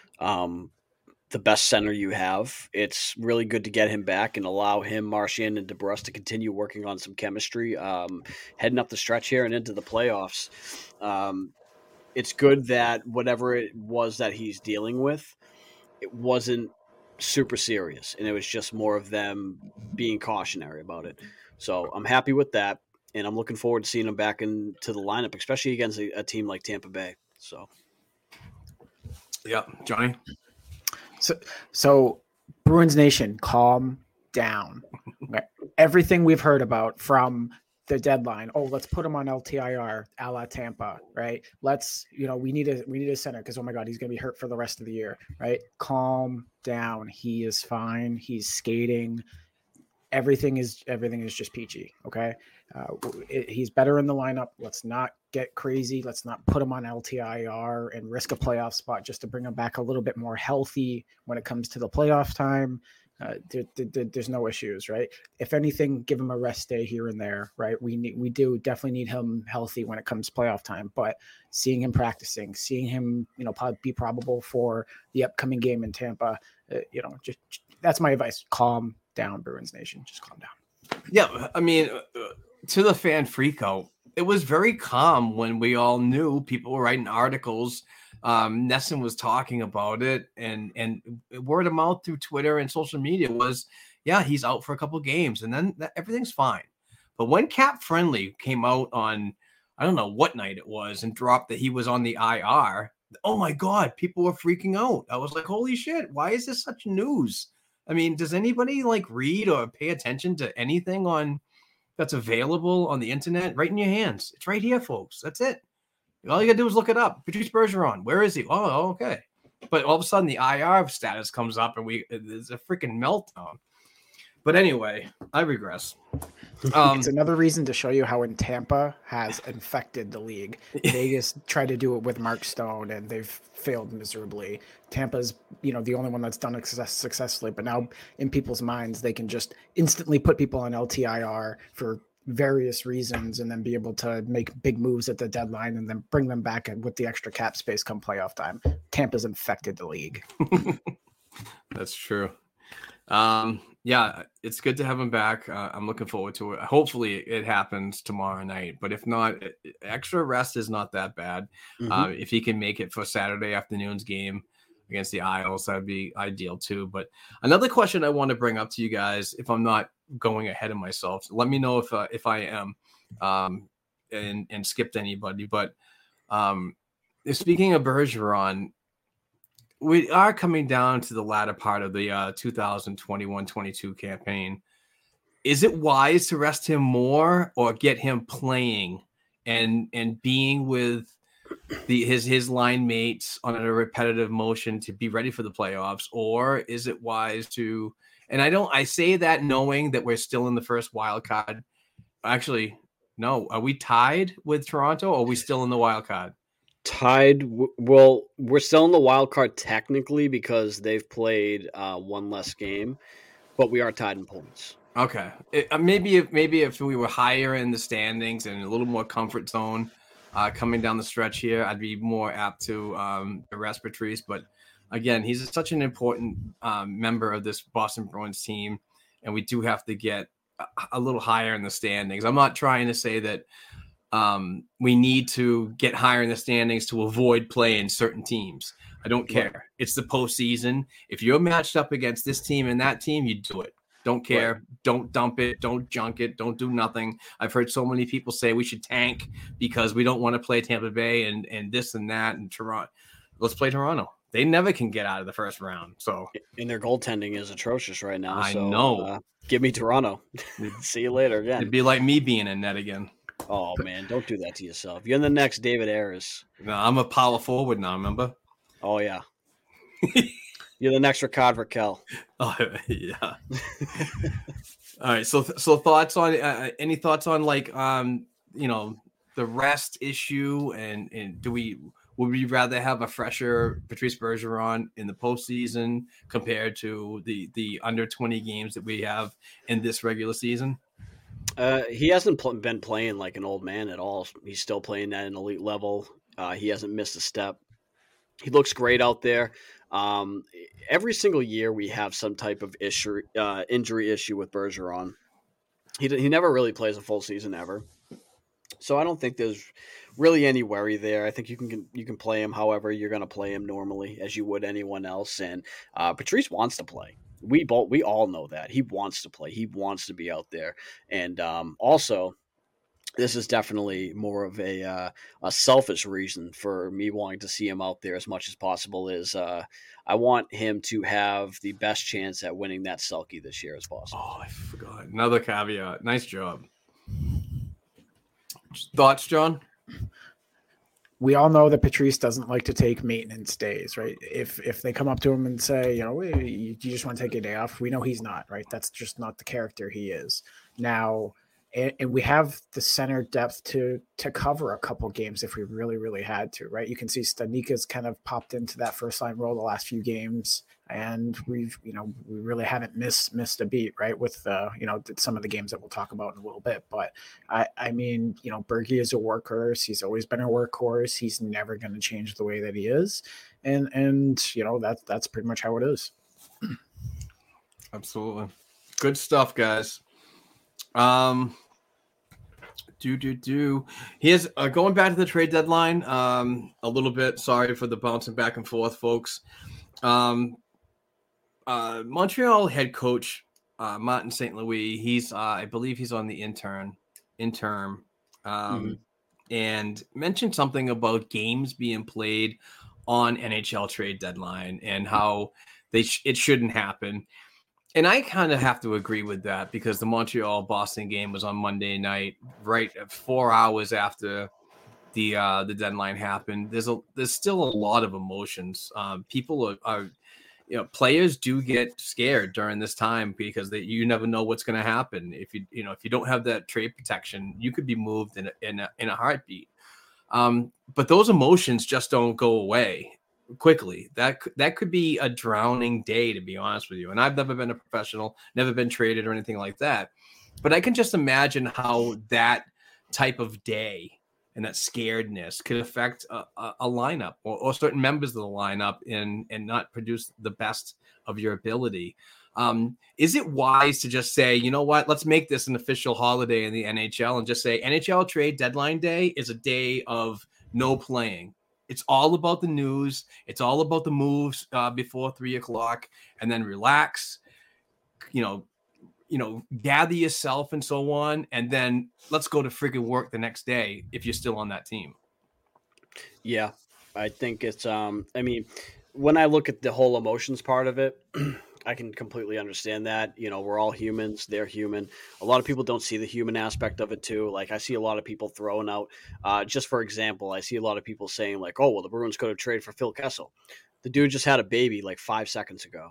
um, the best center you have. It's really good to get him back and allow him, Marchand, and DeBrusk to continue working on some chemistry, um, heading up the stretch here and into the playoffs. Um, it's good that whatever it was that he's dealing with, it wasn't super serious, and it was just more of them being cautionary about it. So I'm happy with that, and I'm looking forward to seeing him back into the lineup, especially against a, a team like Tampa Bay. So, yeah, Johnny. So, so Bruins Nation, calm down. Everything we've heard about from the deadline. Oh, let's put him on L T I R, a la Tampa, right? Let's, you know, we need a we need a center because oh my God, he's gonna be hurt for the rest of the year, right? Calm down. He is fine. He's skating. Everything is everything is just peachy. Okay, uh, it, he's better in the lineup. Let's not get crazy. Let's not put him on L T I R and risk a playoff spot just to bring him back a little bit more healthy when it comes to the playoff time. Uh, there, there, there's no issues, right? If anything, give him a rest day here and there, right? We need, we do definitely need him healthy when it comes to playoff time. But seeing him practicing, seeing him, you know, be probable for the upcoming game in Tampa, uh, you know, just that's my advice. Calm down, Bruins Nation. Just calm down. Yeah, I mean, uh, to the fan freakout, it was very calm when we all knew people were writing articles. Um, Nesson was talking about it, and and word of mouth through Twitter and social media was, yeah, he's out for a couple of games, and then that, everything's fine. But when Cap Friendly came out on, I don't know what night it was, and dropped that he was on the I R, oh my God, people were freaking out. I was like, holy shit, why is this such news? I mean, does anybody like read or pay attention to anything on that's available on the internet? Right in your hands. It's right here, folks. That's it. All you gotta do is look it up. Patrice Bergeron. Where is he? Oh, okay. But all of a sudden the I R status comes up and we there's a freaking meltdown. But anyway, I regress. Um, it's another reason to show you how in Tampa has infected the league. Vegas tried to do it with Mark Stone, and they've failed miserably. Tampa's, you know, the only one that's done it success- successfully. But now, in people's minds, they can just instantly put people on L T I R for various reasons, and then be able to make big moves at the deadline, and then bring them back with the extra cap space come playoff time. Tampa's infected the league. That's true. Um, yeah, it's good to have him back. Uh, I'm looking forward to it. Hopefully it happens tomorrow night, but if not, it, extra rest is not that bad. Mm-hmm. Uh, if he can make it for Saturday afternoon's game against the Isles, that'd be ideal too. But another question I want to bring up to you guys, if I'm not going ahead of myself, let me know if, uh, if I am, um, and, and skipped anybody, but, um, speaking of Bergeron, we are coming down to the latter part of the uh, two thousand twenty-one twenty-two campaign. Is it wise to rest him more or get him playing and and being with the his his line mates on a repetitive motion to be ready for the playoffs? Or is it wise to, and I don't I say that knowing that we're still in the first wild card. Actually, no, are we tied with Toronto or are we still in the wild card? Tied. Well, we're still in the wild card technically because they've played uh, one less game, but we are tied in points. Okay, it, uh, maybe if maybe if we were higher in the standings and a little more comfort zone uh, coming down the stretch here, I'd be more apt to um, arrest Patrice. But again, he's such an important um, member of this Boston Bruins team, and we do have to get a, a little higher in the standings. I'm not trying to say that. Um, we need to get higher in the standings to avoid playing certain teams. I don't care. Right. It's the postseason. If you're matched up against this team and that team, you do it. Don't care. Right. Don't dump it. Don't junk it. Don't do nothing. I've heard so many people say we should tank because we don't want to play Tampa Bay and, and this and that and Toronto. Let's play Toronto. They never can get out of the first round. So, and their goaltending is atrocious right now. I so, know. Uh, give me Toronto. See you later again. It'd be like me being in net again. Oh, man, don't do that to yourself. You're the next David Ayres. No, I'm a power forward now, remember? Oh, yeah. You're the next Rickard Rakell. Oh, yeah. All right, so so thoughts on uh, – any thoughts on, like, um, you know, the rest issue? And, and do we – would we rather have a fresher Patrice Bergeron in the postseason compared to the, the under twenty games that we have in this regular season? Uh, he hasn't pl- been playing like an old man at all. He's still playing at an elite level. Uh, he hasn't missed a step. He looks great out there. Um, every single year we have some type of issue, uh, injury issue with Bergeron. He he never really plays a full season ever. So I don't think there's really any worry there. I think you can you can play him however you're going to play him normally as you would anyone else. And uh, Patrice wants to play. We both, we all know that he wants to play. He wants to be out there. And um, also, this is definitely more of a uh, a selfish reason for me wanting to see him out there as much as possible. Is uh, I want him to have the best chance at winning that Selke this year as possible. Oh, I forgot another caveat. Nice job. Thoughts, John? We all know that Patrice doesn't like to take maintenance days, right? If if they come up to him and say, you know, hey, you just want to take a day off, we know he's not, right? That's just not the character he is. Now, and, and we have the center depth to to cover a couple games if we really, really had to, right? You can see Studnicka's kind of popped into that first line role the last few games, and we've, you know, we really haven't missed missed a beat, right? With uh, you know, some of the games that we'll talk about in a little bit. But I, I mean, you know, Bergie is a workhorse. He's always been a workhorse. He's never going to change the way that he is, and and you know that's that's pretty much how it is. Absolutely, good stuff, guys. Um. Do, do, do. He is uh, going back to the trade deadline um, a little bit. Sorry for the bouncing back and forth, folks. Um, uh, Montreal head coach uh, Martin Saint Louis. He's, uh, I believe, he's on the intern, interim, um, mm-hmm. and mentioned something about games being played on N H L trade deadline and how they sh- it shouldn't happen. And I kind of have to agree with that because the Montreal-Boston game was on Monday night, right four hours after the uh, the deadline happened. There's a there's still a lot of emotions. Um, people are, are you know, players do get scared during this time because they, you never know what's going to happen. If you, you know, if you don't have that trade protection, you could be moved in a, in a, in a heartbeat. Um, but those emotions just don't go away quickly. That, that could be a drowning day, to be honest with you. And I've never been a professional, never been traded or anything like that. But I can just imagine how that type of day and that scaredness could affect a, a, a lineup or, or certain members of the lineup and, and not produce the best of your ability. Um, is it wise to just say, you know what, let's make this an official holiday in the N H L and just say N H L trade deadline day is a day of no playing? It's all about the news. It's all about the moves uh, before three o'clock and then relax, you know, you know, gather yourself and so on. And then let's go to friggin' work the next day if you're still on that team. Yeah, I think it's, um, I mean, when I look at the whole emotions part of it, I can completely understand that. You know, we're all humans. They're human. A lot of people don't see the human aspect of it too. Like I see a lot of people throwing out, uh, just for example, I see a lot of people saying like, oh, well, the Bruins could have traded for Phil Kessel. The dude just had a baby like five seconds ago.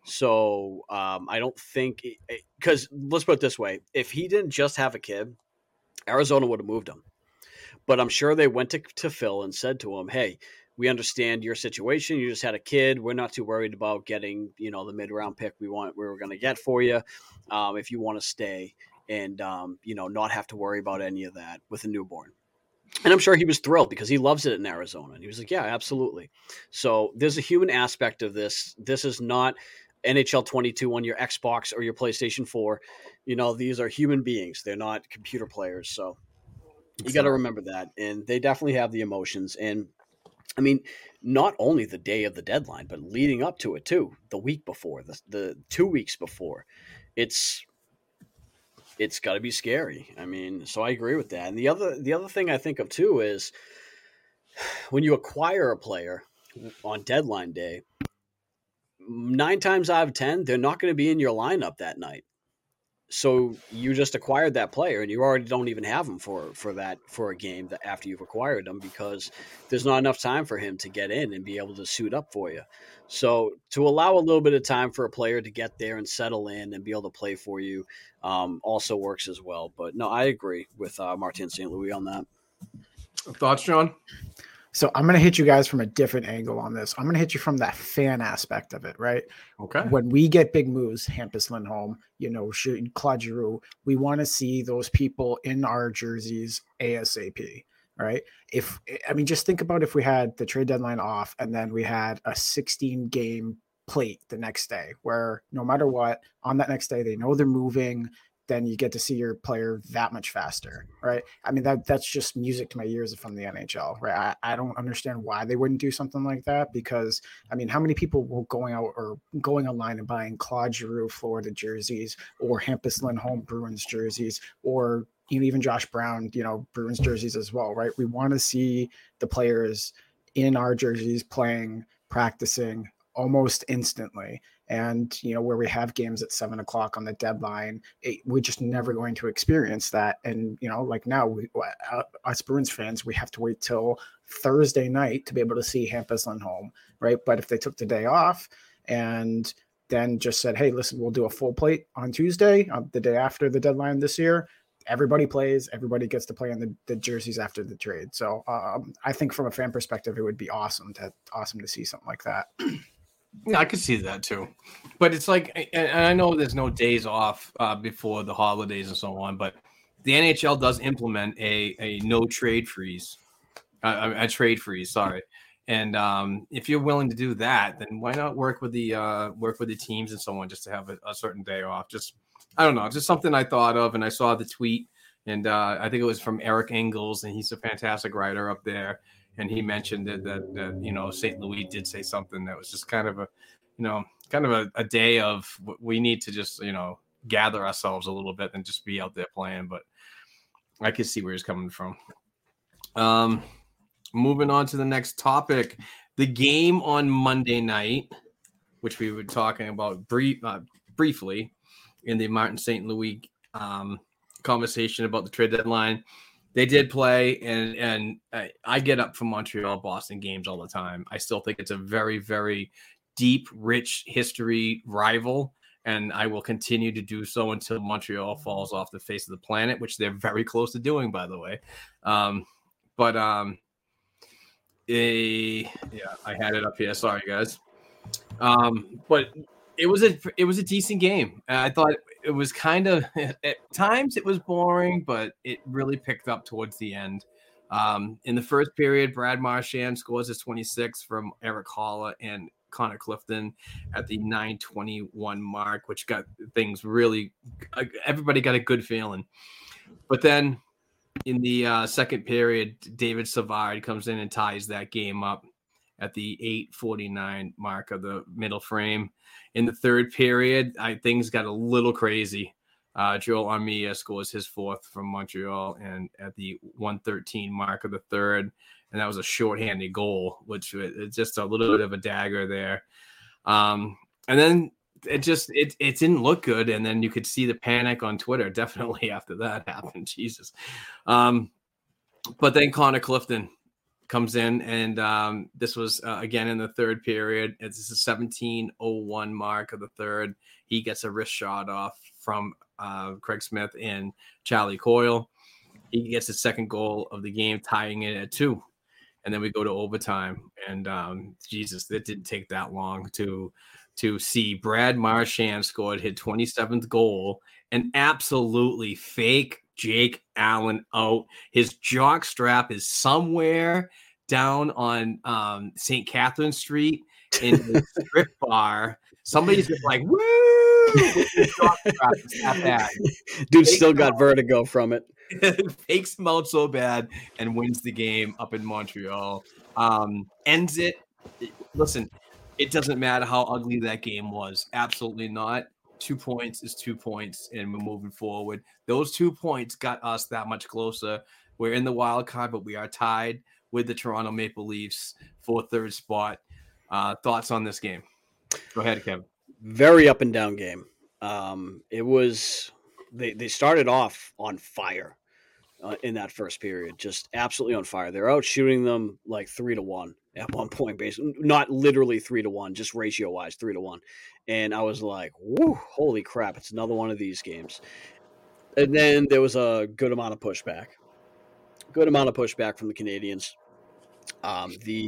So um, I don't think – because let's put it this way. If he didn't just have a kid, Arizona would have moved him. But I'm sure they went to, to Phil and said to him, hey, we understand your situation. You just had a kid. We're not too worried about getting, you know, the mid-round pick we want we were going to get for you um, if you want to stay and, um, you know, not have to worry about any of that with a newborn. And I'm sure he was thrilled because he loves it in Arizona. And he was like, yeah, absolutely. So there's a human aspect of this. This is not – N H L twenty-two on your Xbox or your PlayStation four. You know, these are human beings. They're not computer players. So you got to remember that. And they definitely have the emotions. And I mean, not only the day of the deadline, but leading up to it too, the week before, the, the two weeks before. It's it's got to be scary. I mean, so I agree with that. And the other the other thing I think of too is when you acquire a player on deadline day, nine times out of ten, they're not going to be in your lineup that night. So you just acquired that player and you already don't even have him for, for that, for a game that after you've acquired him, because there's not enough time for him to get in and be able to suit up for you. So to allow a little bit of time for a player to get there and settle in and be able to play for you um, also works as well. But no, I agree with uh, Martin Saint Louis on that. Thoughts, John? So I'm going to hit you guys from a different angle on this. I'm going to hit you from that fan aspect of it, right? Okay. When we get big moves, Hampus Lindholm, you know, Claude Giroux, we want to see those people in our jerseys ASAP, right? If, I mean, just think about if we had the trade deadline off and then we had a sixteen game plate the next day where no matter what, on that next day, they know they're moving, then you get to see your player that much faster, right? I mean, that that's just music to my ears from the N H L, right? I, I don't understand why they wouldn't do something like that because, I mean, how many people will going out or going online and buying Claude Giroux Florida jerseys or Hampus Lindholm Bruins jerseys or even Josh Brown, you know, Bruins jerseys as well, right? We want to see the players in our jerseys playing, practicing almost instantly. And, you know, where we have games at seven o'clock on the deadline, it, we're just never going to experience that. And, you know, like now, we, uh, us Bruins fans, we have to wait till Thursday night to be able to see Hampus Lindholm, right? But if they took the day off and then just said, hey, listen, we'll do a full plate on Tuesday, uh, the day after the deadline this year, everybody plays, everybody gets to play on the, the jerseys after the trade. So um, I think from a fan perspective, it would be awesome to awesome to see something like that. Yeah, I could see that too. But it's like, and I know there's no days off uh, before the holidays and so on, but the N H L does implement a, a no trade freeze, uh, a trade freeze, sorry. And um, if you're willing to do that, then why not work with the uh, work with the teams and so on just to have a, a certain day off? Just, I don't know, just something I thought of, and I saw the tweet, and uh, I think it was from Eric Engels, and he's a fantastic writer up there. And he mentioned that, that, that, you know, Saint Louis did say something that was just kind of a, you know, kind of a, a day of we need to just, you know, gather ourselves a little bit and just be out there playing. But I could see where he's coming from. Um, moving on to the next topic, the game on Monday night, which we were talking about brief, uh, briefly in the Martin Saint Louis um, conversation about the trade deadline. They did play, and and I, I get up from Montreal, Boston games all the time. I still think it's a very, very deep, rich history rival. And I will continue to do so until Montreal falls off the face of the planet, which they're very close to doing, by the way. Um, but um, a, yeah, I had it up here. Sorry, guys. Um, but it was a it was a decent game. I thought it was kind of at times it was boring, but it really picked up towards the end. Um, in the first period, Brad Marchand scores his twenty-six from Eric Haula and Connor Clifton at the nine twenty-one mark, which got things really, everybody got a good feeling. But then in the uh, second period, David Savard comes in and ties that game up at the eight forty-nine mark of the middle frame. In the third period, I, things got a little crazy. Uh, Joel Armia scores his fourth from Montreal and at the one thirteen mark of the third. And that was a shorthanded goal, which was just a little bit of a dagger there. Um, and then it just, it, it didn't look good. And then you could see the panic on Twitter definitely after that happened. Jesus. Um, but then Connor Clifton comes in, and um, this was, uh, again, in the third period. It's a seventeen oh one mark of the third. He gets a wrist shot off from uh, Craig Smith and Charlie Coyle. He gets his second goal of the game, tying it at two. And then we go to overtime, and um, Jesus, it didn't take that long to to see Brad Marchand scored his twenty-seventh goal, and absolutely fake Jake Allen out. His jock strap is somewhere down on um, Saint Catherine Street in the strip bar. Somebody's just like, woo! With his jock strap. It's that bad. Dude still got vertigo from it. Fakes him out so bad and wins the game up in Montreal. Um, ends it. Listen, it doesn't matter how ugly that game was. Absolutely not. Two points is two points, and we're moving forward. Those two points got us that much closer. We're in the wild card, but we are tied with the Toronto Maple Leafs for third spot. Uh, thoughts on this game? Go ahead, Kevin. Very up and down game. Um, it was they they started off on fire uh, in that first period, just absolutely on fire. They're out shooting them like three to one at one point, basically not literally three to one, just ratio wise three to one. And I was like, "Whoa, holy crap! It's another one of these games." And then there was a good amount of pushback, good amount of pushback from the Canadians. Um, the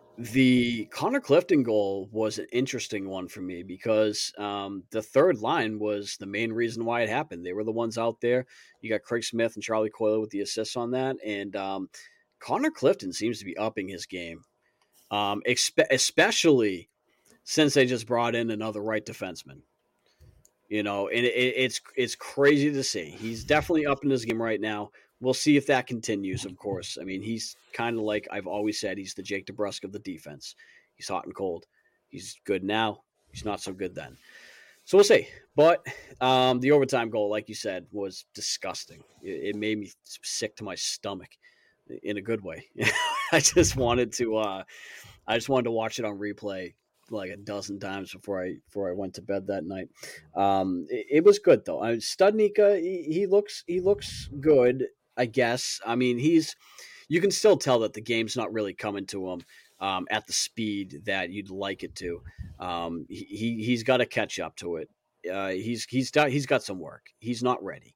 The Connor Clifton goal was an interesting one for me because um, the third line was the main reason why it happened. They were the ones out there. You got Craig Smith and Charlie Coyle with the assists on that. And um, Connor Clifton seems to be upping his game, um, expe- especially since they just brought in another right defenseman. You know, and it, it's it's crazy to see. He's definitely upping his game right now. We'll see if that continues, of course. I mean, he's kind of like I've always said, he's the Jake DeBrusk of the defense. He's hot and cold. He's good now. He's not so good then. So we'll see. But um, the overtime goal, like you said, was disgusting. It, it made me sick to my stomach in a good way. I just wanted to uh, I just wanted to watch it on replay like a dozen times before I before I went to bed that night. Um, it, it was good though. I mean, Studnicka, he, he looks he looks good. I guess. I mean, he's, you can still tell that the game's not really coming to him um, at the speed that you'd like it to. Um, he, he's got to catch up to it. Uh, he's, he's got, he's got some work. He's not ready.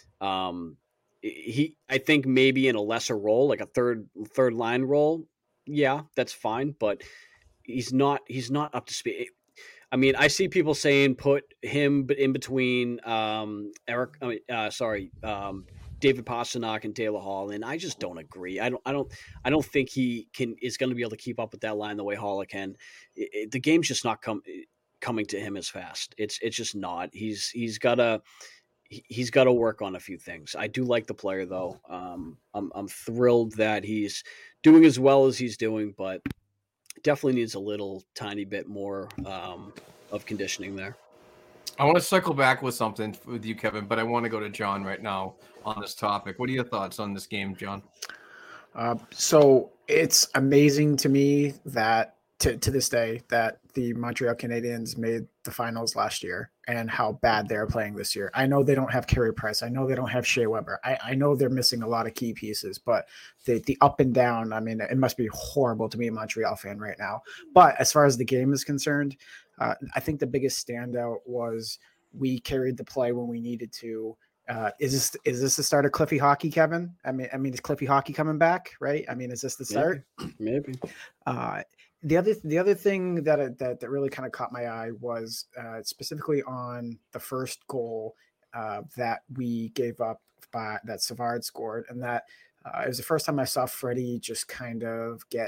Um, he, I think maybe in a lesser role, like a third, third line role. Yeah, that's fine. But he's not, he's not up to speed. I mean, I see people saying put him in between um, Eric, uh, sorry, um, David Pastrnak and Taylor Hall, and I just don't agree. I don't, I don't, I don't think he can is going to be able to keep up with that line the way Hall can. It, it, the game's just not come coming to him as fast. It's, it's just not. He's, he's got to, he's got to work on a few things. I do like the player though. Um, I'm, I'm thrilled that he's doing as well as he's doing, but definitely needs a little tiny bit more um, of conditioning there. I want to circle back with something with you, Kevin, but I want to go to John right now on this topic. What are your thoughts on this game, John? Uh, so it's amazing to me that to, to this day that the Montreal Canadiens made the finals last year and how bad they're playing this year. I know they don't have Carey Price. I know they don't have Shea Weber. I, I know they're missing a lot of key pieces, but the, the up and down, I mean, it must be horrible to be a Montreal fan right now. But as far as the game is concerned, uh, I think the biggest standout was we carried the play when we needed to. Uh, is this is this the start of Cliffy Hockey, Kevin? I mean, I mean, is Cliffy Hockey coming back? Right? I mean, is this the start? Maybe. maybe. Uh, the other the other thing that that that really kind of caught my eye was uh, specifically on the first goal uh, that we gave up by that Savard scored, and that uh, it was the first time I saw Freddie just kind of get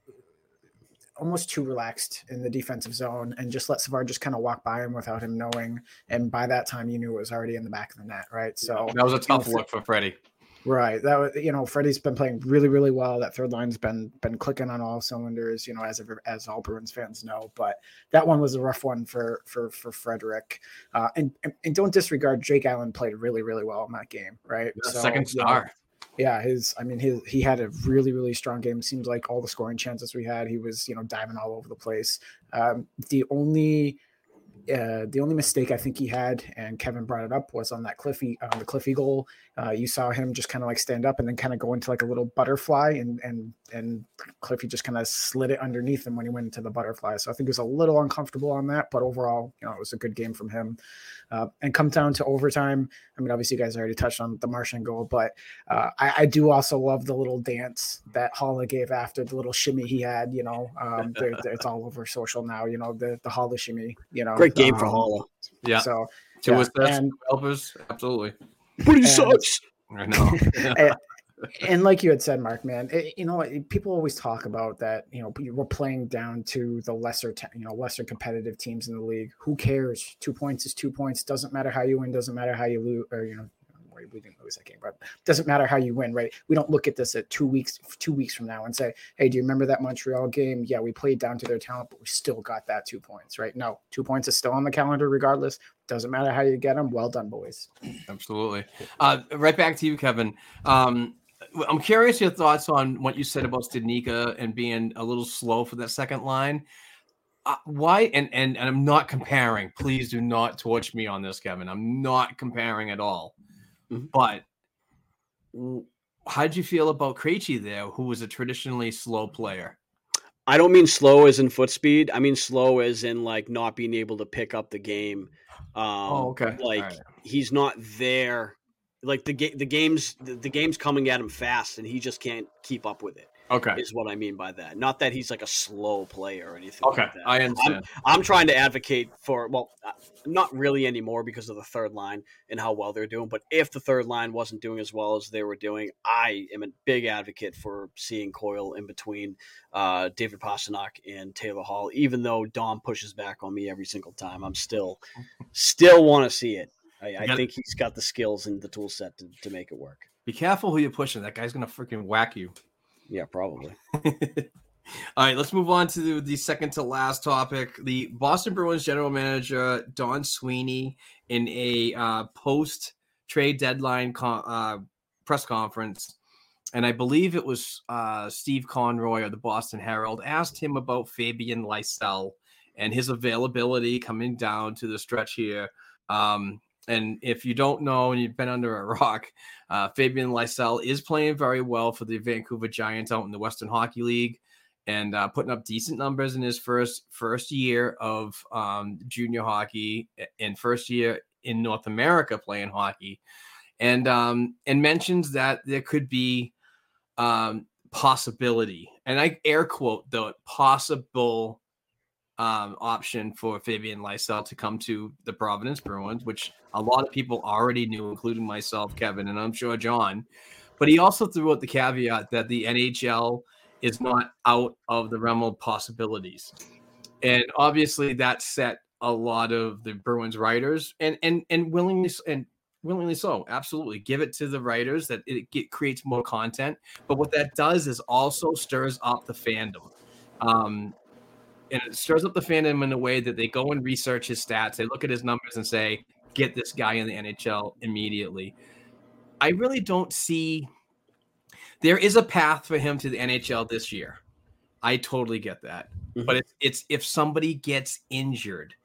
almost too relaxed in the defensive zone and just let Savard just kind of walk by him without him knowing. And by that time, you knew it was already in the back of the net, right? So that was a tough look for Freddie. Right. That was, you know, Freddie's been playing really, really well. That third line's been been clicking on all cylinders, you know, as as all Bruins fans know. But that one was a rough one for for for Frederic. Uh, and, and and don't disregard Jake Allen played really, really well in that game, right? Yeah, so, second star. Yeah, Yeah, his, I mean, his, he had a really, really strong game. It seems like all the scoring chances we had, he was, you know, diving all over the place. Um, the only, uh, the only mistake I think he had, and Kevin brought it up, was on that Cliffy, uh, the Cliffy goal. Uh, you saw him just kind of like stand up and then kind of go into like a little butterfly, and and and Cliffy just kind of slid it underneath him when he went into the butterfly. So I think he was a little uncomfortable on that, but overall, you know, it was a good game from him. Uh, and come down to overtime. I mean, obviously, you guys already touched on the Martian goal, but uh, I, I do also love the little dance that Haula gave after the little shimmy he had. You know, um, they're, they're, it's all over social now. You know, the the Haula shimmy. You know, great game um, for Haula. Yeah. So to yeah, his best and, helpers, absolutely. But he sucks. I know. and, and like you had said, Mark, man, it, you know, it, people always talk about that. You know, we're playing down to the lesser, te- you know, lesser competitive teams in the league. Who cares? Two points is two points. Doesn't matter how you win. Doesn't matter how you lose. Or you know, we didn't lose that game, but doesn't matter how you win, right? We don't look at this at two weeks, two weeks from now, and say, "Hey, do you remember that Montreal game? Yeah, we played down to their talent, but we still got that two points, right?" No, two points is still on the calendar, regardless. Doesn't matter how you get them. Well done, boys. Absolutely. Uh, right back to you, Kevin. Um, I'm curious your thoughts on what you said about Studnicka and being a little slow for that second line. Uh, why? And, and and I'm not comparing. Please do not torch me on this, Kevin. I'm not comparing at all. Mm-hmm. But how did you feel about Krejci there, who was a traditionally slow player? I don't mean slow as in foot speed. I mean slow as in like not being able to pick up the game. Um, oh, okay. Like right. He's not there. Like the game, the game's the, the game's coming at him fast, and he just can't keep up with it. Okay, is what I mean by that. Not that he's like a slow player or anything. Okay, like that. I understand. I'm, I'm trying to advocate for well, not really anymore because of the third line and how well they're doing. But if the third line wasn't doing as well as they were doing, I am a big advocate for seeing Coyle in between uh, David Pastrnak and Taylor Hall. Even though Dom pushes back on me every single time, I'm still still want to see it. I, I think he's got the skills and the tool set to, to make it work. Be careful who you're pushing. That guy's going to freaking whack you. Yeah, probably. All right, let's move on to the second to last topic. The Boston Bruins general manager, Don Sweeney, in a uh, post-trade deadline con- uh, press conference, and I believe it was uh, Steve Conroy of the Boston Herald, asked him about Fabian Lysell and his availability coming down to the stretch here. Um, And if you don't know and you've been under a rock, uh, Fabian Lysell is playing very well for the Vancouver Giants out in the Western Hockey League and uh, putting up decent numbers in his first first year of um, junior hockey and first year in North America playing hockey. And um, and mentions that there could be um, possibility, and I air quote the possible um, option for Fabian Lysell to come to the Providence Bruins, which a lot of people already knew, including myself, Kevin, and I'm sure John. But he also threw out the caveat that the N H L is not out of the realm of possibilities. And obviously that set a lot of the Bruins writers and and and willingly and willingly so. Absolutely. Give it to the writers that it get, creates more content. But what that does is also stirs up the fandom. Um, And it stirs up the fandom in a way that they go and research his stats. They look at his numbers and say, get this guy in the N H L immediately. I really don't see – there is a path for him to the N H L this year. I totally get that. Mhm. But it's, it's if somebody gets injured,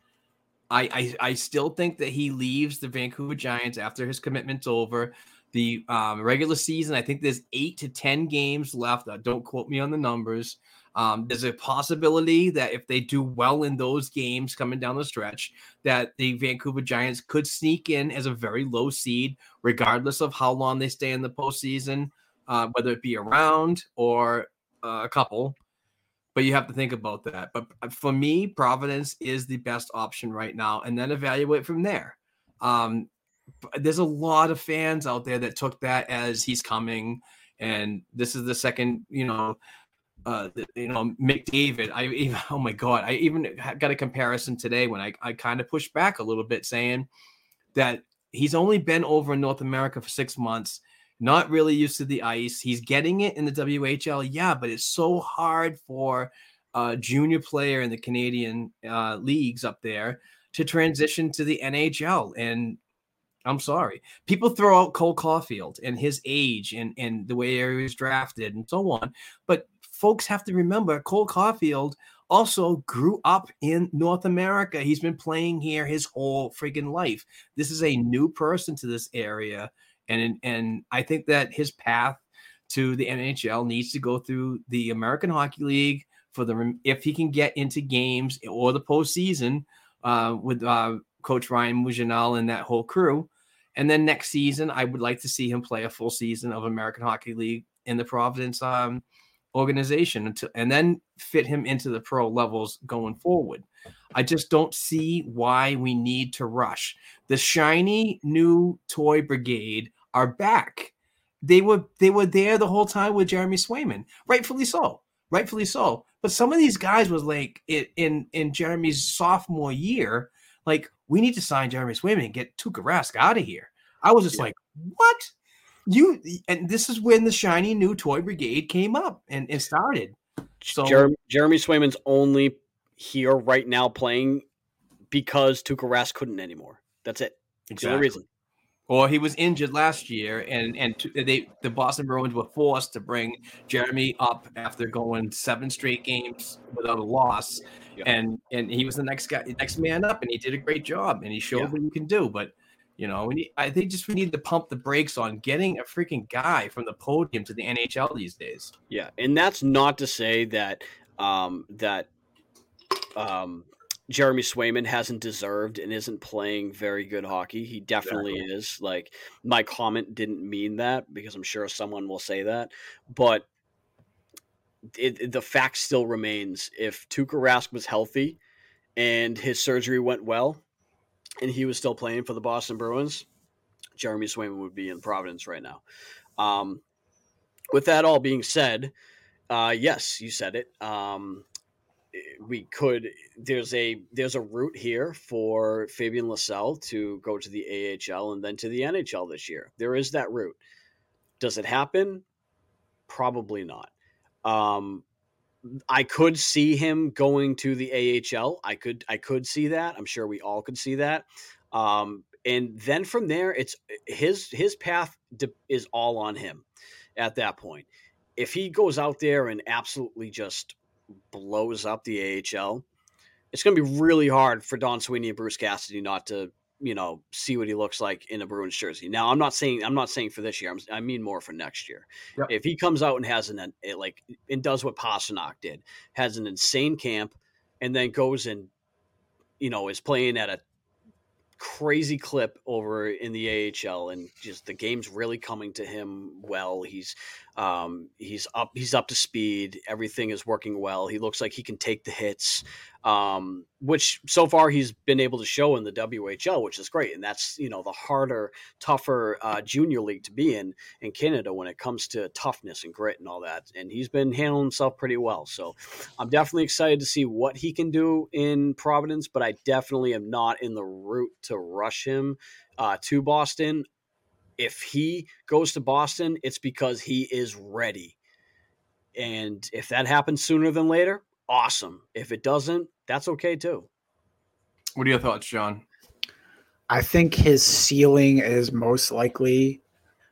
I, I I still think that he leaves the Vancouver Giants after his commitment's over. The um, regular season, I think there's eight to ten games left. Uh, don't quote me on the numbers. Um, there's a possibility that if they do well in those games coming down the stretch, that the Vancouver Giants could sneak in as a very low seed, regardless of how long they stay in the postseason, uh, whether it be a round or uh, a couple. But you have to think about that. But for me, Providence is the best option right now, and then evaluate from there. Um, there's a lot of fans out there that took that as he's coming, and this is the second, you know, uh, you know, McDavid. I even, oh my God, I even got a comparison today when I, I kind of pushed back a little bit, saying that he's only been over in North America for six months. Not really used to the ice. He's getting it in the W H L, yeah, but it's so hard for a junior player in the Canadian uh, leagues up there to transition to the N H L. And I'm sorry. People throw out Cole Caulfield and his age and, and the way he was drafted and so on. But folks have to remember Cole Caulfield also grew up in North America. He's been playing here his whole friggin' life. This is a new person to this area. And, and I think that his path to the N H L needs to go through the American Hockey League for the if he can get into games or the postseason uh, with uh, Coach Ryan Mougenel and that whole crew. And then next season, I would like to see him play a full season of American Hockey League in the Providence um, organization, until, and then fit him into the pro levels going forward. I just don't see why we need to rush. The shiny new toy brigade are back. They were they were there the whole time with Jeremy Swayman, rightfully so, rightfully so. But some of these guys was like in in, in Jeremy's sophomore year, like we need to sign Jeremy Swayman and get Tuukka Rask out of here. I was just yeah. like, what? You and this is when the shiny new toy brigade came up and, and started. So Jeremy, Jeremy Swayman's only here right now playing because Tuukka Rask couldn't anymore. That's it. Exactly. The only reason. Or he was injured last year, and and they the Boston Bruins were forced to bring Jeremy up after going seven straight games without a loss, yeah. and and he was the next guy, next man up, and he did a great job, and he showed yeah. what he can do. But you know, we need, I think just we need to pump the brakes on getting a freaking guy from the podium to the N H L these days. Yeah, and that's not to say that um, that. Um, Jeremy Swayman hasn't deserved and isn't playing very good hockey. He definitely exactly. is. Like, my comment didn't mean that because I'm sure someone will say that. But it, it, the fact still remains, if Tuukka Rask was healthy and his surgery went well and he was still playing for the Boston Bruins, Jeremy Swayman would be in Providence right now. Um, with that all being said, uh, yes, you said it. Um, we could there's a there's a route here for Fabian Lysell to go to the A H L and then to the N H L this year. There is that route. Does it happen? Probably not. Um, I could see him going to the A H L. I could I could see that. I'm sure we all could see that. Um, and then from there, it's his his path is all on him at that point. If he goes out there and absolutely just blows up the A H L, it's going to be really hard for Don Sweeney and Bruce Cassidy not to, you know, see what he looks like in a Bruins jersey. Now, I'm not saying I'm not saying for this year. I'm, I mean more for next year. Yep. If he comes out and has an it, like and does what Pastrnak did, has an insane camp, and then goes and, you know, is playing at a crazy clip over in the A H L, and just the game's really coming to him well. He's um, he's up he's up to speed. Everything is working well. He looks like he can take the hits, um, which so far he's been able to show in the W H L, which is great. And that's, you know, the harder, tougher uh, junior league to be in in Canada when it comes to toughness and grit and all that. And he's been handling himself pretty well. So I'm definitely excited to see what he can do in Providence, but I definitely am not in the route to rush him uh, to Boston. If he goes to Boston, it's because he is ready. And if that happens sooner than later, awesome. If it doesn't, that's okay too. What are your thoughts, John? I think his ceiling is most likely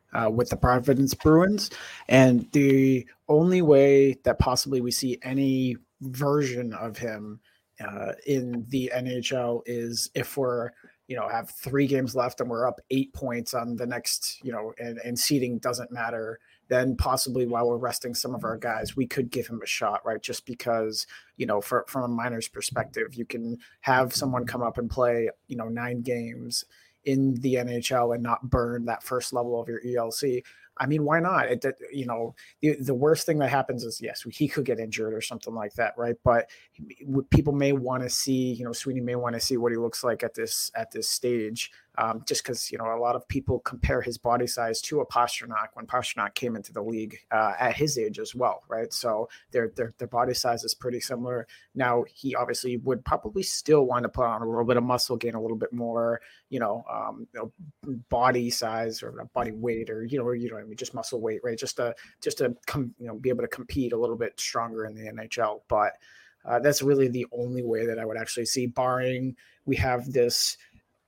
uh, with the Providence Bruins. And the only way that possibly we see any version of him uh, in the N H L is if we're, you know, have three games left and we're up eight points on the next, you know, and, and seeding doesn't matter, then possibly while we're resting some of our guys, we could give him a shot, right? Just because, you know, for, from a Miners perspective, you can have someone come up and play, you know, nine games in the N H L and not burn that first level of your E L C. I mean, why not? It, you know, the, the worst thing that happens is, yes, he could get injured or something like that, right? But people may want to see, you know, Sweeney may want to see what he looks like at this at this stage, um, just because, you know, a lot of people compare his body size to a Pastrnak when Pastrnak came into the league uh, at his age as well, right? So their, their their body size is pretty similar. Now, he obviously would probably still want to put on a little bit of muscle, gain a little bit more, you know, um, you know body size or body weight, or you know, or, you know, I mean, just muscle weight, right? Just to just to come, you know, be able to compete a little bit stronger in the N H L. But uh, that's really the only way that I would actually see, barring we have this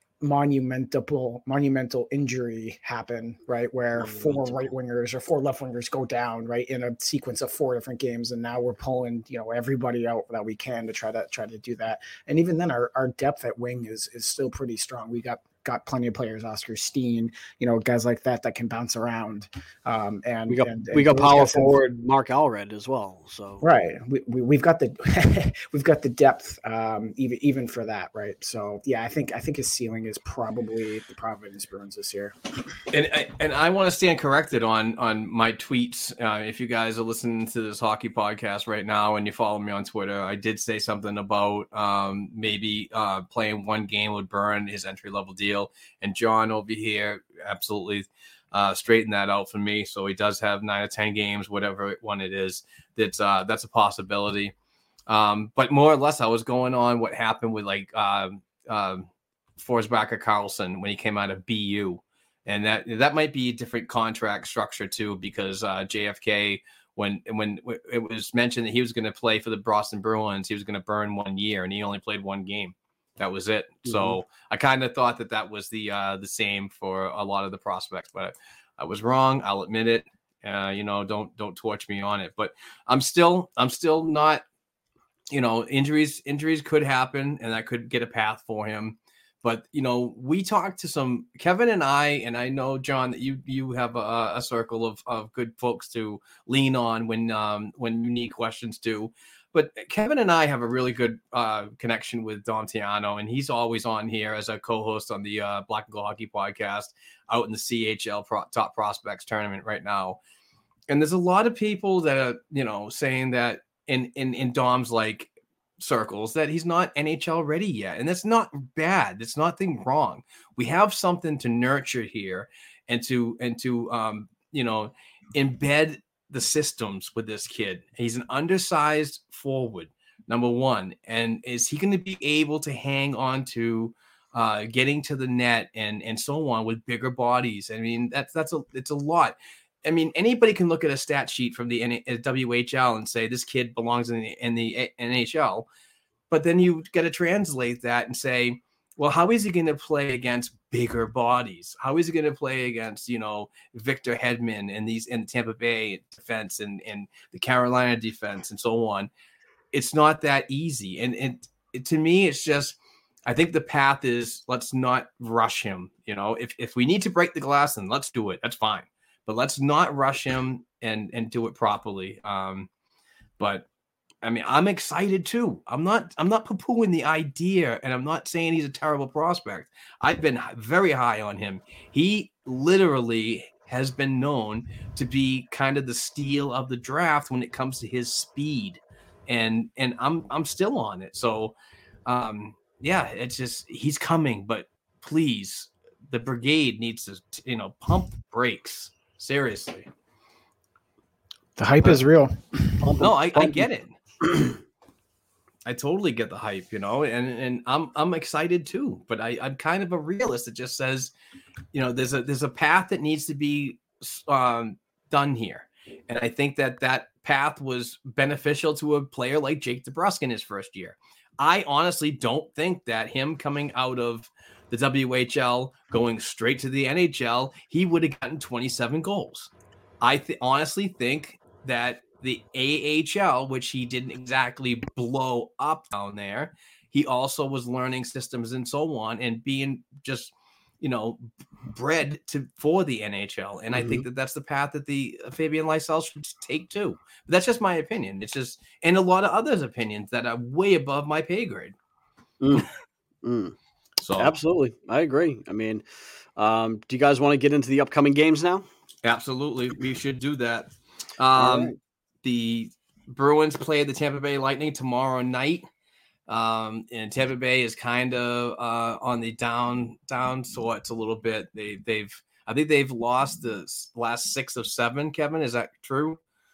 monumental monumental injury happen, right, where four right wingers or four left wingers go down, right, in a sequence of four different games, and now we're pulling, you know, everybody out that we can to try to try to do that. And even then, our, our depth at wing is is still pretty strong. We got got plenty of players, Oscar Steen, you know, guys like that that can bounce around. Um, and we got and, we and got power forward have, Mark Allred as well. So right, we, we we've got the we've got the depth, um, even even for that, right? So yeah, I think I think his ceiling is probably the Providence Bruins this year. And I, and I want to stand corrected on on my tweets. Uh, if you guys are listening to this hockey podcast right now and you follow me on Twitter, I did say something about um, maybe uh, playing one game would burn his entry level deal. And John over here absolutely uh, straightened that out for me. So he does have nine or ten games, whatever one it is. That's uh, that's a possibility. Um, but more or less, I was going on what happened with like uh, uh, Forsbacher Karlsson when he came out of B U, and that that might be a different contract structure too, because uh, J F K, when when it was mentioned that he was going to play for the Boston Bruins, he was going to burn one year, and he only played one game. That was it. Mm-hmm. So I kind of thought that that was the uh, the same for a lot of the prospects, but I, I was wrong. I'll admit it. Uh, you know, don't don't torch me on it. But I'm still I'm still not. You know, injuries injuries could happen, and that could get a path for him. But you know, we talked to some Kevin and I, and I know John that you you have a, a circle of of good folks to lean on when um, when you need questions too. But Kevin and I have a really good uh, connection with Dom Tiano, and he's always on here as a co-host on the uh, Black and Gold Hockey podcast out in the C H L Pro- Top Prospects tournament right now. And there's a lot of people that are, you know, saying that in, in, in Dom's like circles that he's not N H L ready yet. And that's not bad. It's nothing wrong. We have something to nurture here and to, and to, um, you know, embed the systems with this kid. He's an undersized forward, number one. And is he going to be able to hang on to uh, getting to the net and, and so on with bigger bodies? I mean, that's, that's a, it's a lot. I mean, anybody can look at a stat sheet from the N- W H L and say this kid belongs in the, in the N H L, but then you got to translate that and say, well, how is he going to play against bigger bodies? How is he going to play against, you know, Victor Hedman and these in Tampa Bay defense and, and the Carolina defense and so on? It's not that easy. And it, it to me, it's just, I think the path is let's not rush him. You know, if, if we need to break the glass, then let's do it. That's fine. But let's not rush him and, and do it properly. Um, but I mean, I'm excited too. I'm not, I'm not poo-pooing the idea, and I'm not saying he's a terrible prospect. I've been very high on him. He literally has been known to be kind of the steal of the draft when it comes to his speed, and and I'm I'm still on it. So, um, yeah, it's just he's coming, but please, the brigade needs to, you know, pump the brakes. Seriously, the hype but, is real. No, I, I get it. I totally get the hype, you know, and, and I'm I'm excited too. But I, I'm kind of a realist that just says, you know, there's a there's a path that needs to be um, done here, and I think that that path was beneficial to a player like Jake DeBrusk in his first year. I honestly don't think that him coming out of the W H L, going straight to the N H L, he would have gotten twenty-seven goals. I th- honestly think that the A H L, which he didn't exactly blow up down there, he also was learning systems and so on, and being just, you know, bred to for the N H L. And mm-hmm. I think that that's the path that the uh, Fabian Lysell should take too. But that's just my opinion. It's just, and a lot of others' opinions that are way above my pay grade. Mm. Mm. So absolutely, I agree. I mean, um, do you guys want to get into the upcoming games now? Absolutely, we should do that. Um, right. The Bruins play the Tampa Bay Lightning tomorrow night. Um, and Tampa Bay is kind of uh, on the down down sorts a little bit. They they've I think they've lost the last six of seven. Kevin, is that true?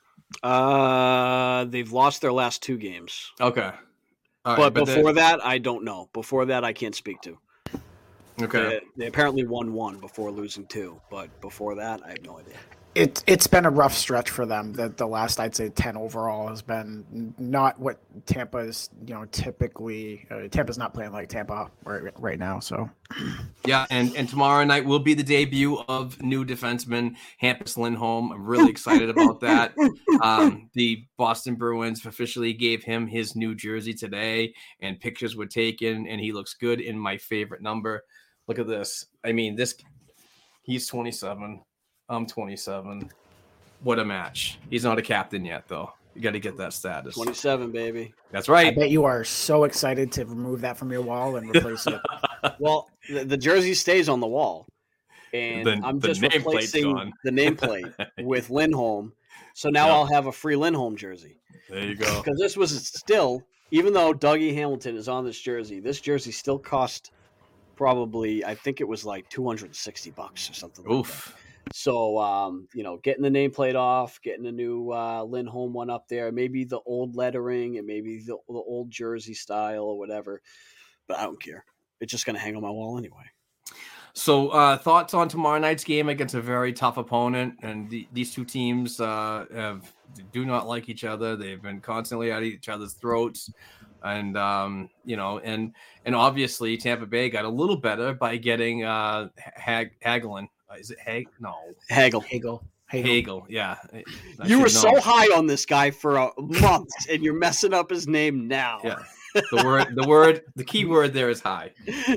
Uh, they've lost their last two games. Okay, right, but, but before then, that, I don't know. Before that, I can't speak to. Okay, they, they apparently won one before losing two, but before that, I have no idea. It, it's been a rough stretch for them. That the last, I'd say, ten overall has been not what Tampa is, you know, typically. Uh, Tampa's not playing like Tampa right, right now. So, yeah, and, and tomorrow night will be the debut of new defenseman Hampus Lindholm. I'm really excited about that. Um, the Boston Bruins officially gave him his new jersey today, and pictures were taken, and he looks good in my favorite number. Look at this. I mean, this. He's twenty-seven. I'm twenty-seven. What a match. He's not a captain yet, though. You got to get that status. twenty-seven, baby. That's right. I bet you are so excited to remove that from your wall and replace it. Well, the, the jersey stays on the wall. And the, I'm just replacing the nameplate with Lindholm. So now yep. I'll have a free Lindholm jersey. There you go. Because this was still, even though Dougie Hamilton is on this jersey, this jersey still cost probably, I think it was like two hundred sixty bucks or something. Oof. Like that. So, um, you know, getting the nameplate off, getting a new uh, Lindholm one up there, maybe the old lettering and maybe the, the old jersey style or whatever. But I don't care. It's just going to hang on my wall anyway. So uh, thoughts on tomorrow night's game against a very tough opponent. And the, these two teams uh, have do not like each other. They've been constantly at each other's throats. And, um, you know, and and obviously Tampa Bay got a little better by getting uh, Hag- Hagelin. Is it Hag? No. Hagel. Hagel. Hagel. Hagel. Yeah. I you were know. so high on this guy for a month, and you're messing up his name now. Yeah. The word, the word, the key word there is high.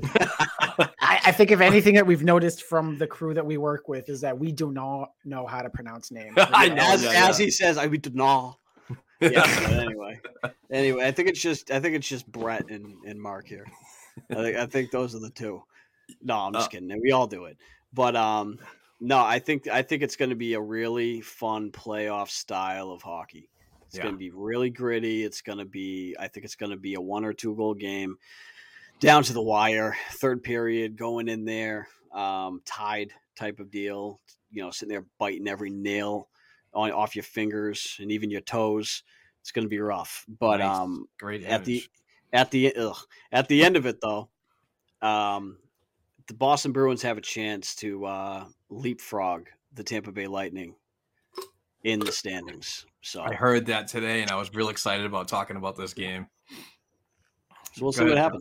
I, I think if anything that we've noticed from the crew that we work with is that we do not know how to pronounce names. I know, as, yeah, as yeah. he says, I we do not. Yeah. But anyway, anyway, I think it's just, I think it's just Brett and, and Mark here. I think, I think those are the two. No, I'm just uh, kidding. We all do it. But um, no, I think I think it's going to be a really fun playoff style of hockey. It's yeah. going to be really gritty. It's going to be, I think it's going to be a one or two goal game, down to the wire, third period, going in there, um, tied type of deal. You know, sitting there biting every nail on off your fingers and even your toes. It's going to be rough. But nice. um, great at the at the ugh, at the end of it though, um. the Boston Bruins have a chance to uh, leapfrog the Tampa Bay Lightning in the standings. So I heard that today, and I was real excited about talking about this game. So we'll Go see ahead. what happens.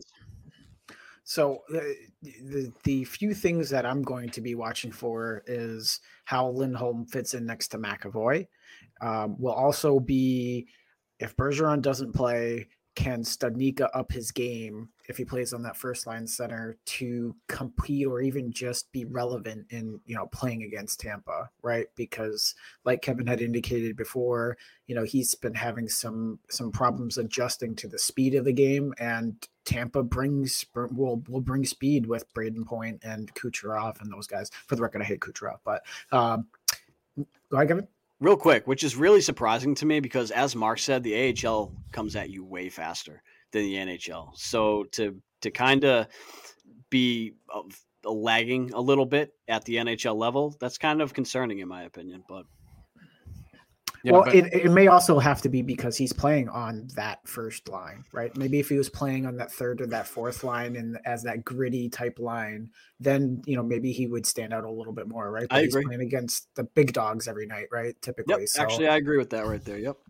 So the, the the few things that I'm going to be watching for is how Lindholm fits in next to McAvoy. Um, will also be if Bergeron doesn't play, can Studnicka up his game if he plays on that first line center to compete or even just be relevant in, you know, playing against Tampa, right? Because like Kevin had indicated before, you know, he's been having some some problems adjusting to the speed of the game, and Tampa brings will will bring speed with Braden Point and Kucherov and those guys. For the record, I hate Kucherov, but um, go ahead, Kevin. Real quick, which is really surprising to me because, as Mark said, the A H L comes at you way faster than the N H L. So to to kind of be uh, lagging a little bit at the N H L level, that's kind of concerning in my opinion. But yeah, well, but... it, it may also have to be because he's playing on that first line, right? Maybe if he was playing on that third or that fourth line and as that gritty type line, then, you know, maybe he would stand out a little bit more, right? But I he's agree. playing against the big dogs every night, right? Typically. Yep. So, actually, I agree with that right there. Yep.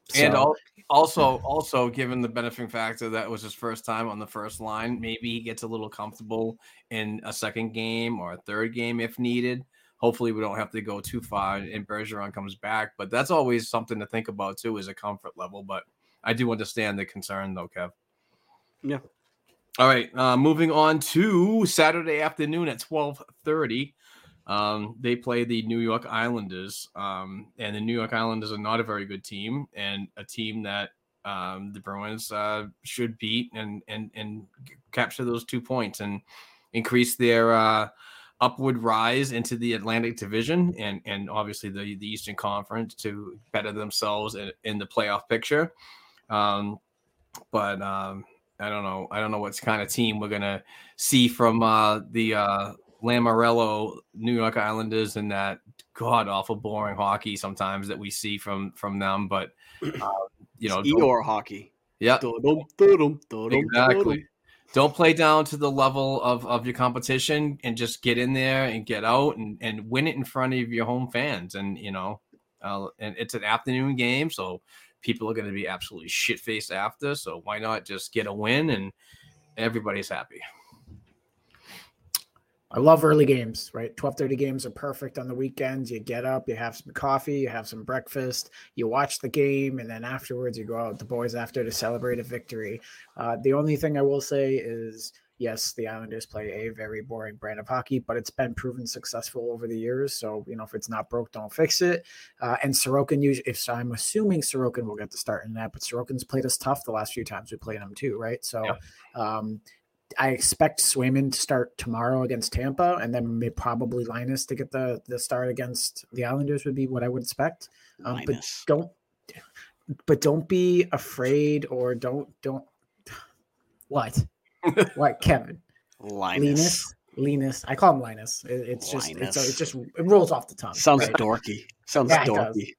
And So- al- also, also given the benefiting factor that it was his first time on the first line, maybe he gets a little comfortable in a second game or a third game if needed. Hopefully, we don't have to go too far and Bergeron comes back. But that's always something to think about too, is a comfort level. But I do understand the concern, though, Kev. Yeah. All right, uh, moving on to Saturday afternoon at twelve thirty. Um, they play the New York Islanders, um, and the New York Islanders are not a very good team, and a team that um, the Bruins uh, should beat and and and capture those two points and increase their uh, upward rise into the Atlantic Division and and obviously the the Eastern Conference to better themselves in, in the playoff picture. Um, but um, I don't know. I don't know what kind of team we're gonna see from uh, the. Uh, Lamoriello New York Islanders and that god awful boring hockey sometimes that we see from from them, but uh, you know, Eeyore hockey. Yeah, Dum, dum, dum, exactly. Don't play down to the level of of your competition and just get in there and get out and and win it in front of your home fans. And you know, uh, and it's an afternoon game, so people are going to be absolutely shit faced after. So why not just get a win and everybody's happy. I love early games, right? twelve thirty games are perfect on the weekends. You get up, you have some coffee, you have some breakfast, you watch the game, and then afterwards you go out with the boys after to celebrate a victory. Uh, the only thing I will say is, yes, the Islanders play a very boring brand of hockey, but it's been proven successful over the years. So, you know, if it's not broke, don't fix it. Uh, and Sorokin, usually, if so, I'm assuming Sorokin will get the start in that, but Sorokin's played us tough the last few times we played him too, right? So, yeah. um, I expect Swayman to start tomorrow against Tampa, and then maybe probably Linus to get the, the start against the Islanders would be what I would expect. Um, but don't, but don't be afraid or don't don't. What? What, Kevin? Linus. Linus. Linus. I call him Linus. It, it's just it's, it's just it rolls off the tongue. Sounds right? dorky. Sounds yeah, dorky.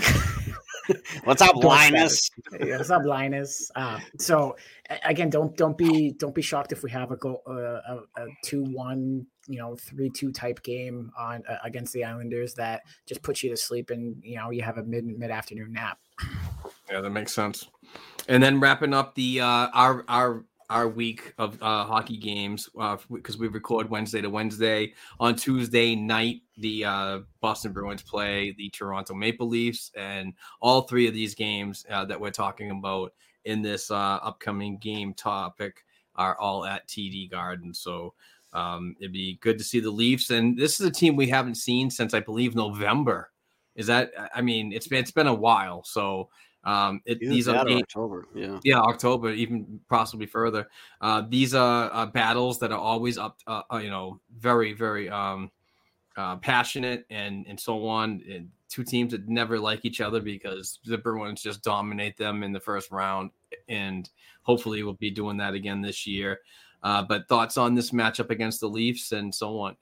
What's up, Linus? Yeah, what's up, Linus? Uh, so again, don't don't be don't be shocked if we have a go uh, a, a two one, you know, three two type game on uh, against the Islanders that just puts you to sleep and you know you have a mid mid afternoon nap. Yeah, that makes sense. And then wrapping up the uh, our our. our week of uh, hockey games because uh, we record Wednesday to Wednesday. On Tuesday night, the uh, Boston Bruins play the Toronto Maple Leafs, and all three of these games uh, that we're talking about in this uh, upcoming game topic are all at T D Garden. So um, it'd be good to see the Leafs, and this is a team we haven't seen since I believe November. Is that? I mean, it's been it's been a while. So. Um, it, these are eight, October, yeah, yeah, October, even possibly further. Uh, these are uh, battles that are always up, uh, you know, very, very um, uh, passionate and and so on. And two teams that never like each other because the Bruins just dominate them in the first round, and hopefully we'll be doing that again this year. Uh, but thoughts on this matchup against the Leafs and so on?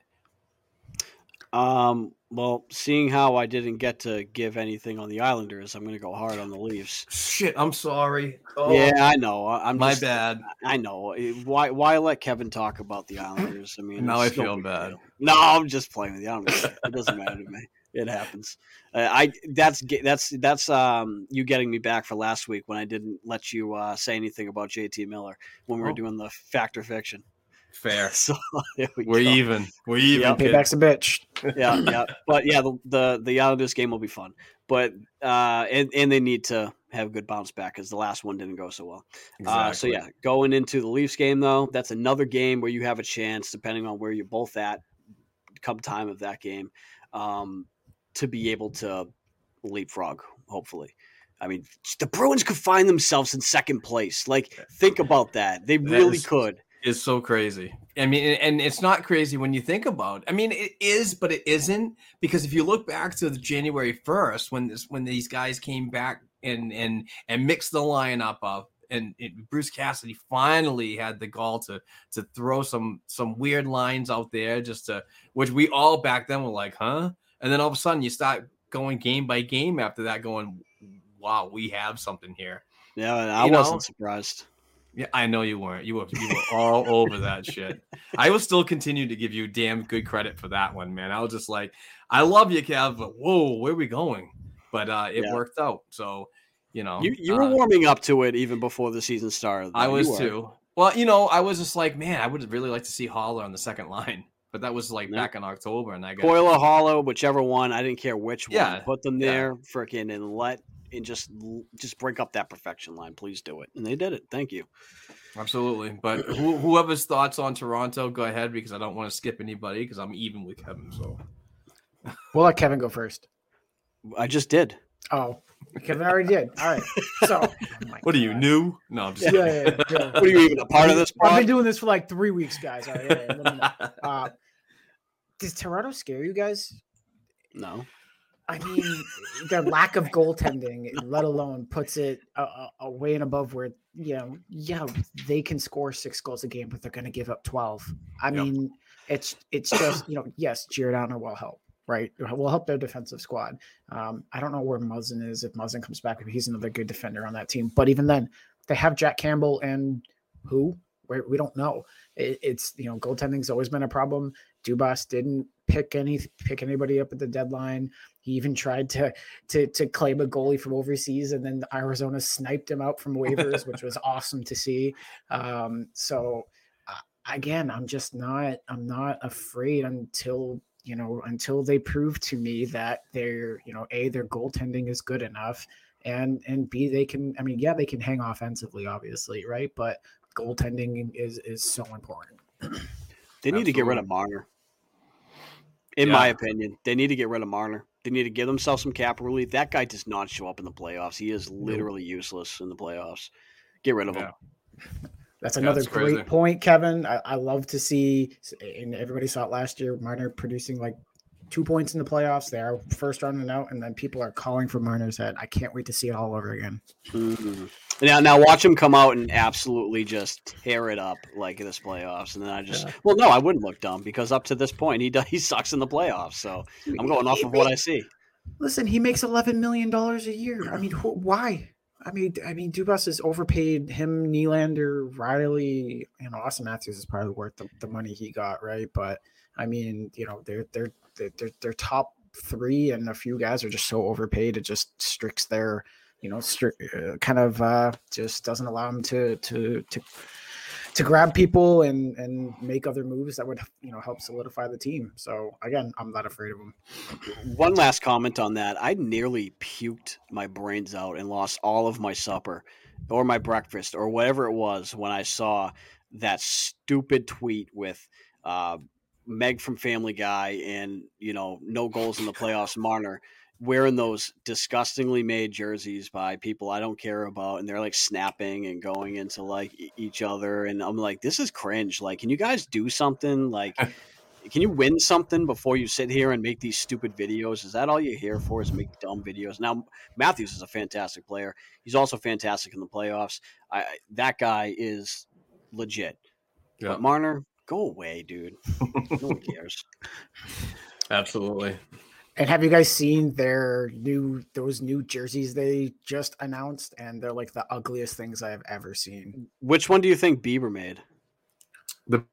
Um, well, seeing how I didn't get to give anything on the Islanders, I'm going to go hard on the Leafs. Shit, I'm sorry. Oh, yeah, I know. I'm my just, bad. I know. Why? Why let Kevin talk about the Islanders? I mean, now I feel bad. Deal. No, I'm just playing with the Islanders. It doesn't matter to me. It happens. Uh, I that's that's that's um you getting me back for last week when I didn't let you uh, say anything about J T Miller when we were oh. doing the fact or fiction. Fair. So we we're go. even. We're even. Yep. Payback's a bitch. yeah, yeah. But yeah, the, the the Islanders game will be fun. But uh, and and they need to have a good bounce back because the last one didn't go so well. Exactly. Uh, so yeah, going into the Leafs game though, that's another game where you have a chance, depending on where you're both at, come time of that game, um, to be able to leapfrog. Hopefully. I mean, the Bruins could find themselves in second place. Like, think about that. They really that could. Is so crazy. I mean, and it's not crazy when you think about it. I mean, it is, but it isn't, because if you look back to the January first, when this, when these guys came back and and and mixed the lineup up, and it, Bruce Cassidy finally had the gall to to throw some some weird lines out there, just to which we all back then were like, huh? And then all of a sudden, you start going game by game after that, going, wow, we have something here. Yeah, I you wasn't know? surprised. Yeah, I know you weren't. You were you were all over that shit. I will still continue to give you damn good credit for that one, man. I was just like, I love you, Kev, but whoa, where are we going? But uh, it yeah. worked out. So You know, you you were uh, warming up to it even before the season started. I though. was You were. too. Well, you know, I was just like, man, I would really like to see Holler on the second line, but that was like Yeah. back in October, and I got Coil or Hollow, whichever one. I didn't care which one. Yeah, Put them yeah. there, frickin' and let and just just break up that perfection line. Please do it, and they did it. Thank you. Absolutely. But who, whoever's thoughts on Toronto, go ahead, because I don't want to skip anybody because I'm even with Kevin. So We'll let Kevin go first. I just did. Oh, Kevin already did. All right. So, oh my what are you God. new? No, I'm just Yeah, yeah, yeah, yeah. What are you even a part of this? I've Pod? been doing this for like three weeks, guys. All right, yeah, yeah, let me know. Uh, does Toronto scare you guys? No. I mean, their lack of goaltending, let alone puts it uh, uh, way and above where, you know, yeah, they can score six goals a game, but they're going to give up twelve. I Yep. mean, it's it's just, you know, yes, Giordano will help, right? Will help their defensive squad. Um, I don't know where Muzzin is. If Muzzin comes back, he's another good defender on that team. But even then, they have Jack Campbell and who? We, we don't know. It, it's, you know, goaltending's always been a problem. Dubas didn't pick any pick anybody up at the deadline. He even tried to to to claim a goalie from overseas, and then Arizona sniped him out from waivers, which was awesome to see. Um, so uh, again, I'm just not I'm not afraid until you know until they prove to me that they're you know a their goaltending is good enough, and and b they can I mean yeah they can hang offensively, obviously, right? But goaltending is is so important. They need to get rid Absolutely. of Marner. In Yeah. my opinion, they need to get rid of Marner. They need to give themselves some cap relief. That guy does not show up in the playoffs. He is literally useless in the playoffs. Get rid of him. Yeah. That's Yeah, another it's great crazy. point, Kevin. I, I love to see, and everybody saw it last year, Marner producing like two points in the playoffs. They are first running out, and then people are calling for Marner's head. I can't wait to see it all over again. Mhm. Now, now watch him come out and absolutely just tear it up like in this playoffs, and then I just Yeah. well, no, I wouldn't look dumb because up to this point he does, he sucks in the playoffs. So I'm going off of what I see. Listen, he makes eleven million dollars a year. I mean, who, why? I mean, I mean, Dubas has overpaid him, Nylander, Riley, you know, Austin Matthews is probably worth the, the money he got, right? But I mean, you know, they're they're they're they're, they're top three, and a few guys are just so overpaid. It just restricts their, you know, strict, uh, kind of uh, just doesn't allow them to to to to grab people and and make other moves that would you know help solidify the team. So again, I'm not afraid of them. One last comment on that. I nearly puked my brains out and lost all of my supper or my breakfast or whatever it was when I saw that stupid tweet with uh, Meg from Family Guy and, you know, no goals in the playoffs, Marner, wearing those disgustingly made jerseys by people I don't care about. And they're like snapping and going into like e- each other. And I'm like, this is cringe. Like, can you guys do something? Like, can you win something before you sit here and make these stupid videos? Is that all you're here for, is make dumb videos? Now, Matthews is a fantastic player. He's also fantastic in the playoffs. I, that guy is legit. Yeah. But Marner, go away, dude. No one cares. Absolutely. And have you guys seen their new those new jerseys they just announced? And they're like the ugliest things I have ever seen. Which one do you think Bieber made? The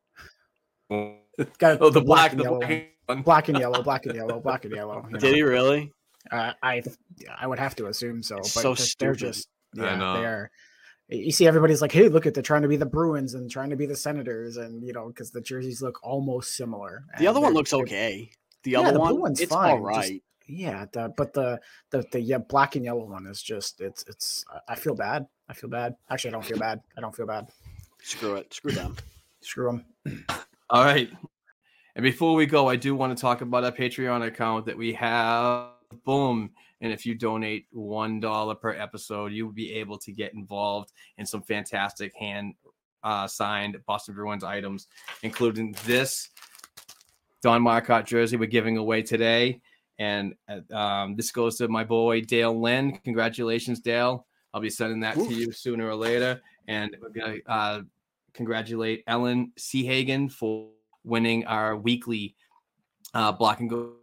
Got oh, the black, and the yellow black, one. black and yellow, black and yellow, black and yellow. you Did know. he really? Uh, I I would have to assume so. It's But so they're, they're stupid. just I yeah, know. they are. You see, everybody's like, "Hey, look at they're trying to be the Bruins and trying to be the Senators," and you know, because the jerseys look almost similar. The And other one they're- looks they're- okay. The Yeah, other the one, blue one's it's fine, all just- right. Yeah, the, but the the the yeah, black and yellow one is just it's it's. I feel bad. I feel bad. Actually, I don't feel bad. I don't feel bad. Screw it. Screw them. Screw them. All right. And before we go, I do want to talk about our Patreon account that we have. Boom. And if you donate one dollar per episode, you'll be able to get involved in some fantastic hand uh, signed Boston Bruins items, including this Don Marcotte jersey we're giving away today. And uh, um, this goes to my boy, Dale Lynn. Congratulations, Dale. I'll be sending that Ooh. to you sooner or later. And we're going to uh, congratulate Ellen Seahagen for winning our weekly uh, Block and Go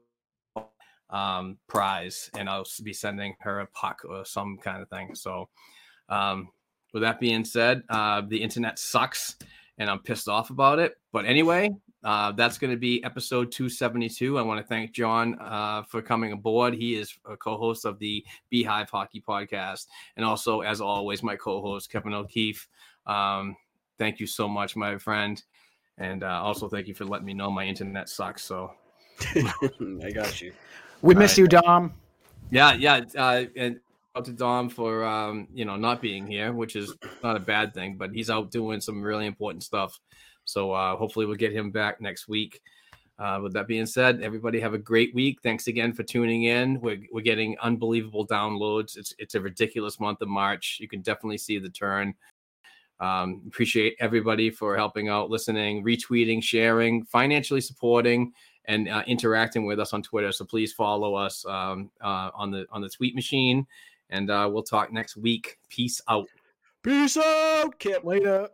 um, prize. And I'll be sending her a puck or some kind of thing. So um, with that being said, uh, the internet sucks and I'm pissed off about it. But anyway, uh, that's going to be episode two seventy-two. I want to thank John uh, for coming aboard. He is a co-host of the Beehive Hockey Podcast. And also, as always, my co-host, Kevin O'Keefe. Um, thank you so much, my friend. And uh, also thank you for letting me know my internet sucks. So I got you. We miss right. you, Dom. Yeah, yeah. Uh, and out to Dom for, um, you know, not being here, which is not a bad thing, but he's out doing some really important stuff. So uh, hopefully we'll get him back next week. Uh, with that being said, everybody have a great week. Thanks again for tuning in. We're, we're getting unbelievable downloads. It's, it's a ridiculous month of March. You can definitely see the turn. Um, appreciate everybody for helping out, listening, retweeting, sharing, financially supporting, and uh, interacting with us on Twitter. So please follow us um, uh, on the on the tweet machine, and uh, we'll talk next week. Peace out. Peace out. Kip. Later.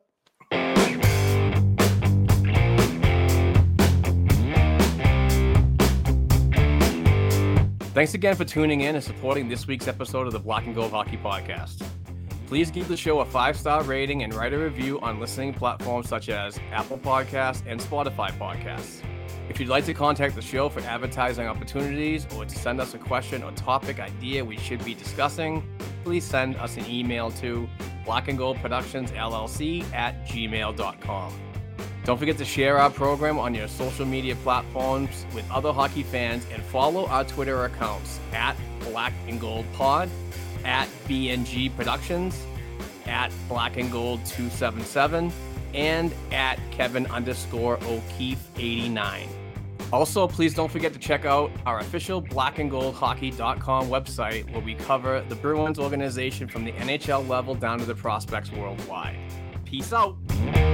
Thanks again for tuning in and supporting this week's episode of the Black and Gold Hockey Podcast. Please give the show a five-star rating and write a review on listening platforms such as Apple Podcasts and Spotify Podcasts. If you'd like to contact the show for advertising opportunities or to send us a question or topic idea we should be discussing, please send us an email to black and gold productions l l c at gmail dot com. Don't forget to share our program on your social media platforms with other hockey fans and follow our Twitter accounts at Black and Gold Pod, at B N G Productions, at Black and Gold two seventy-seven, and at Kevin underscore O'Keefe eighty-nine. Also, please don't forget to check out our official black and gold hockey dot com website where we cover the Bruins organization from the N H L level down to the prospects worldwide. Peace out.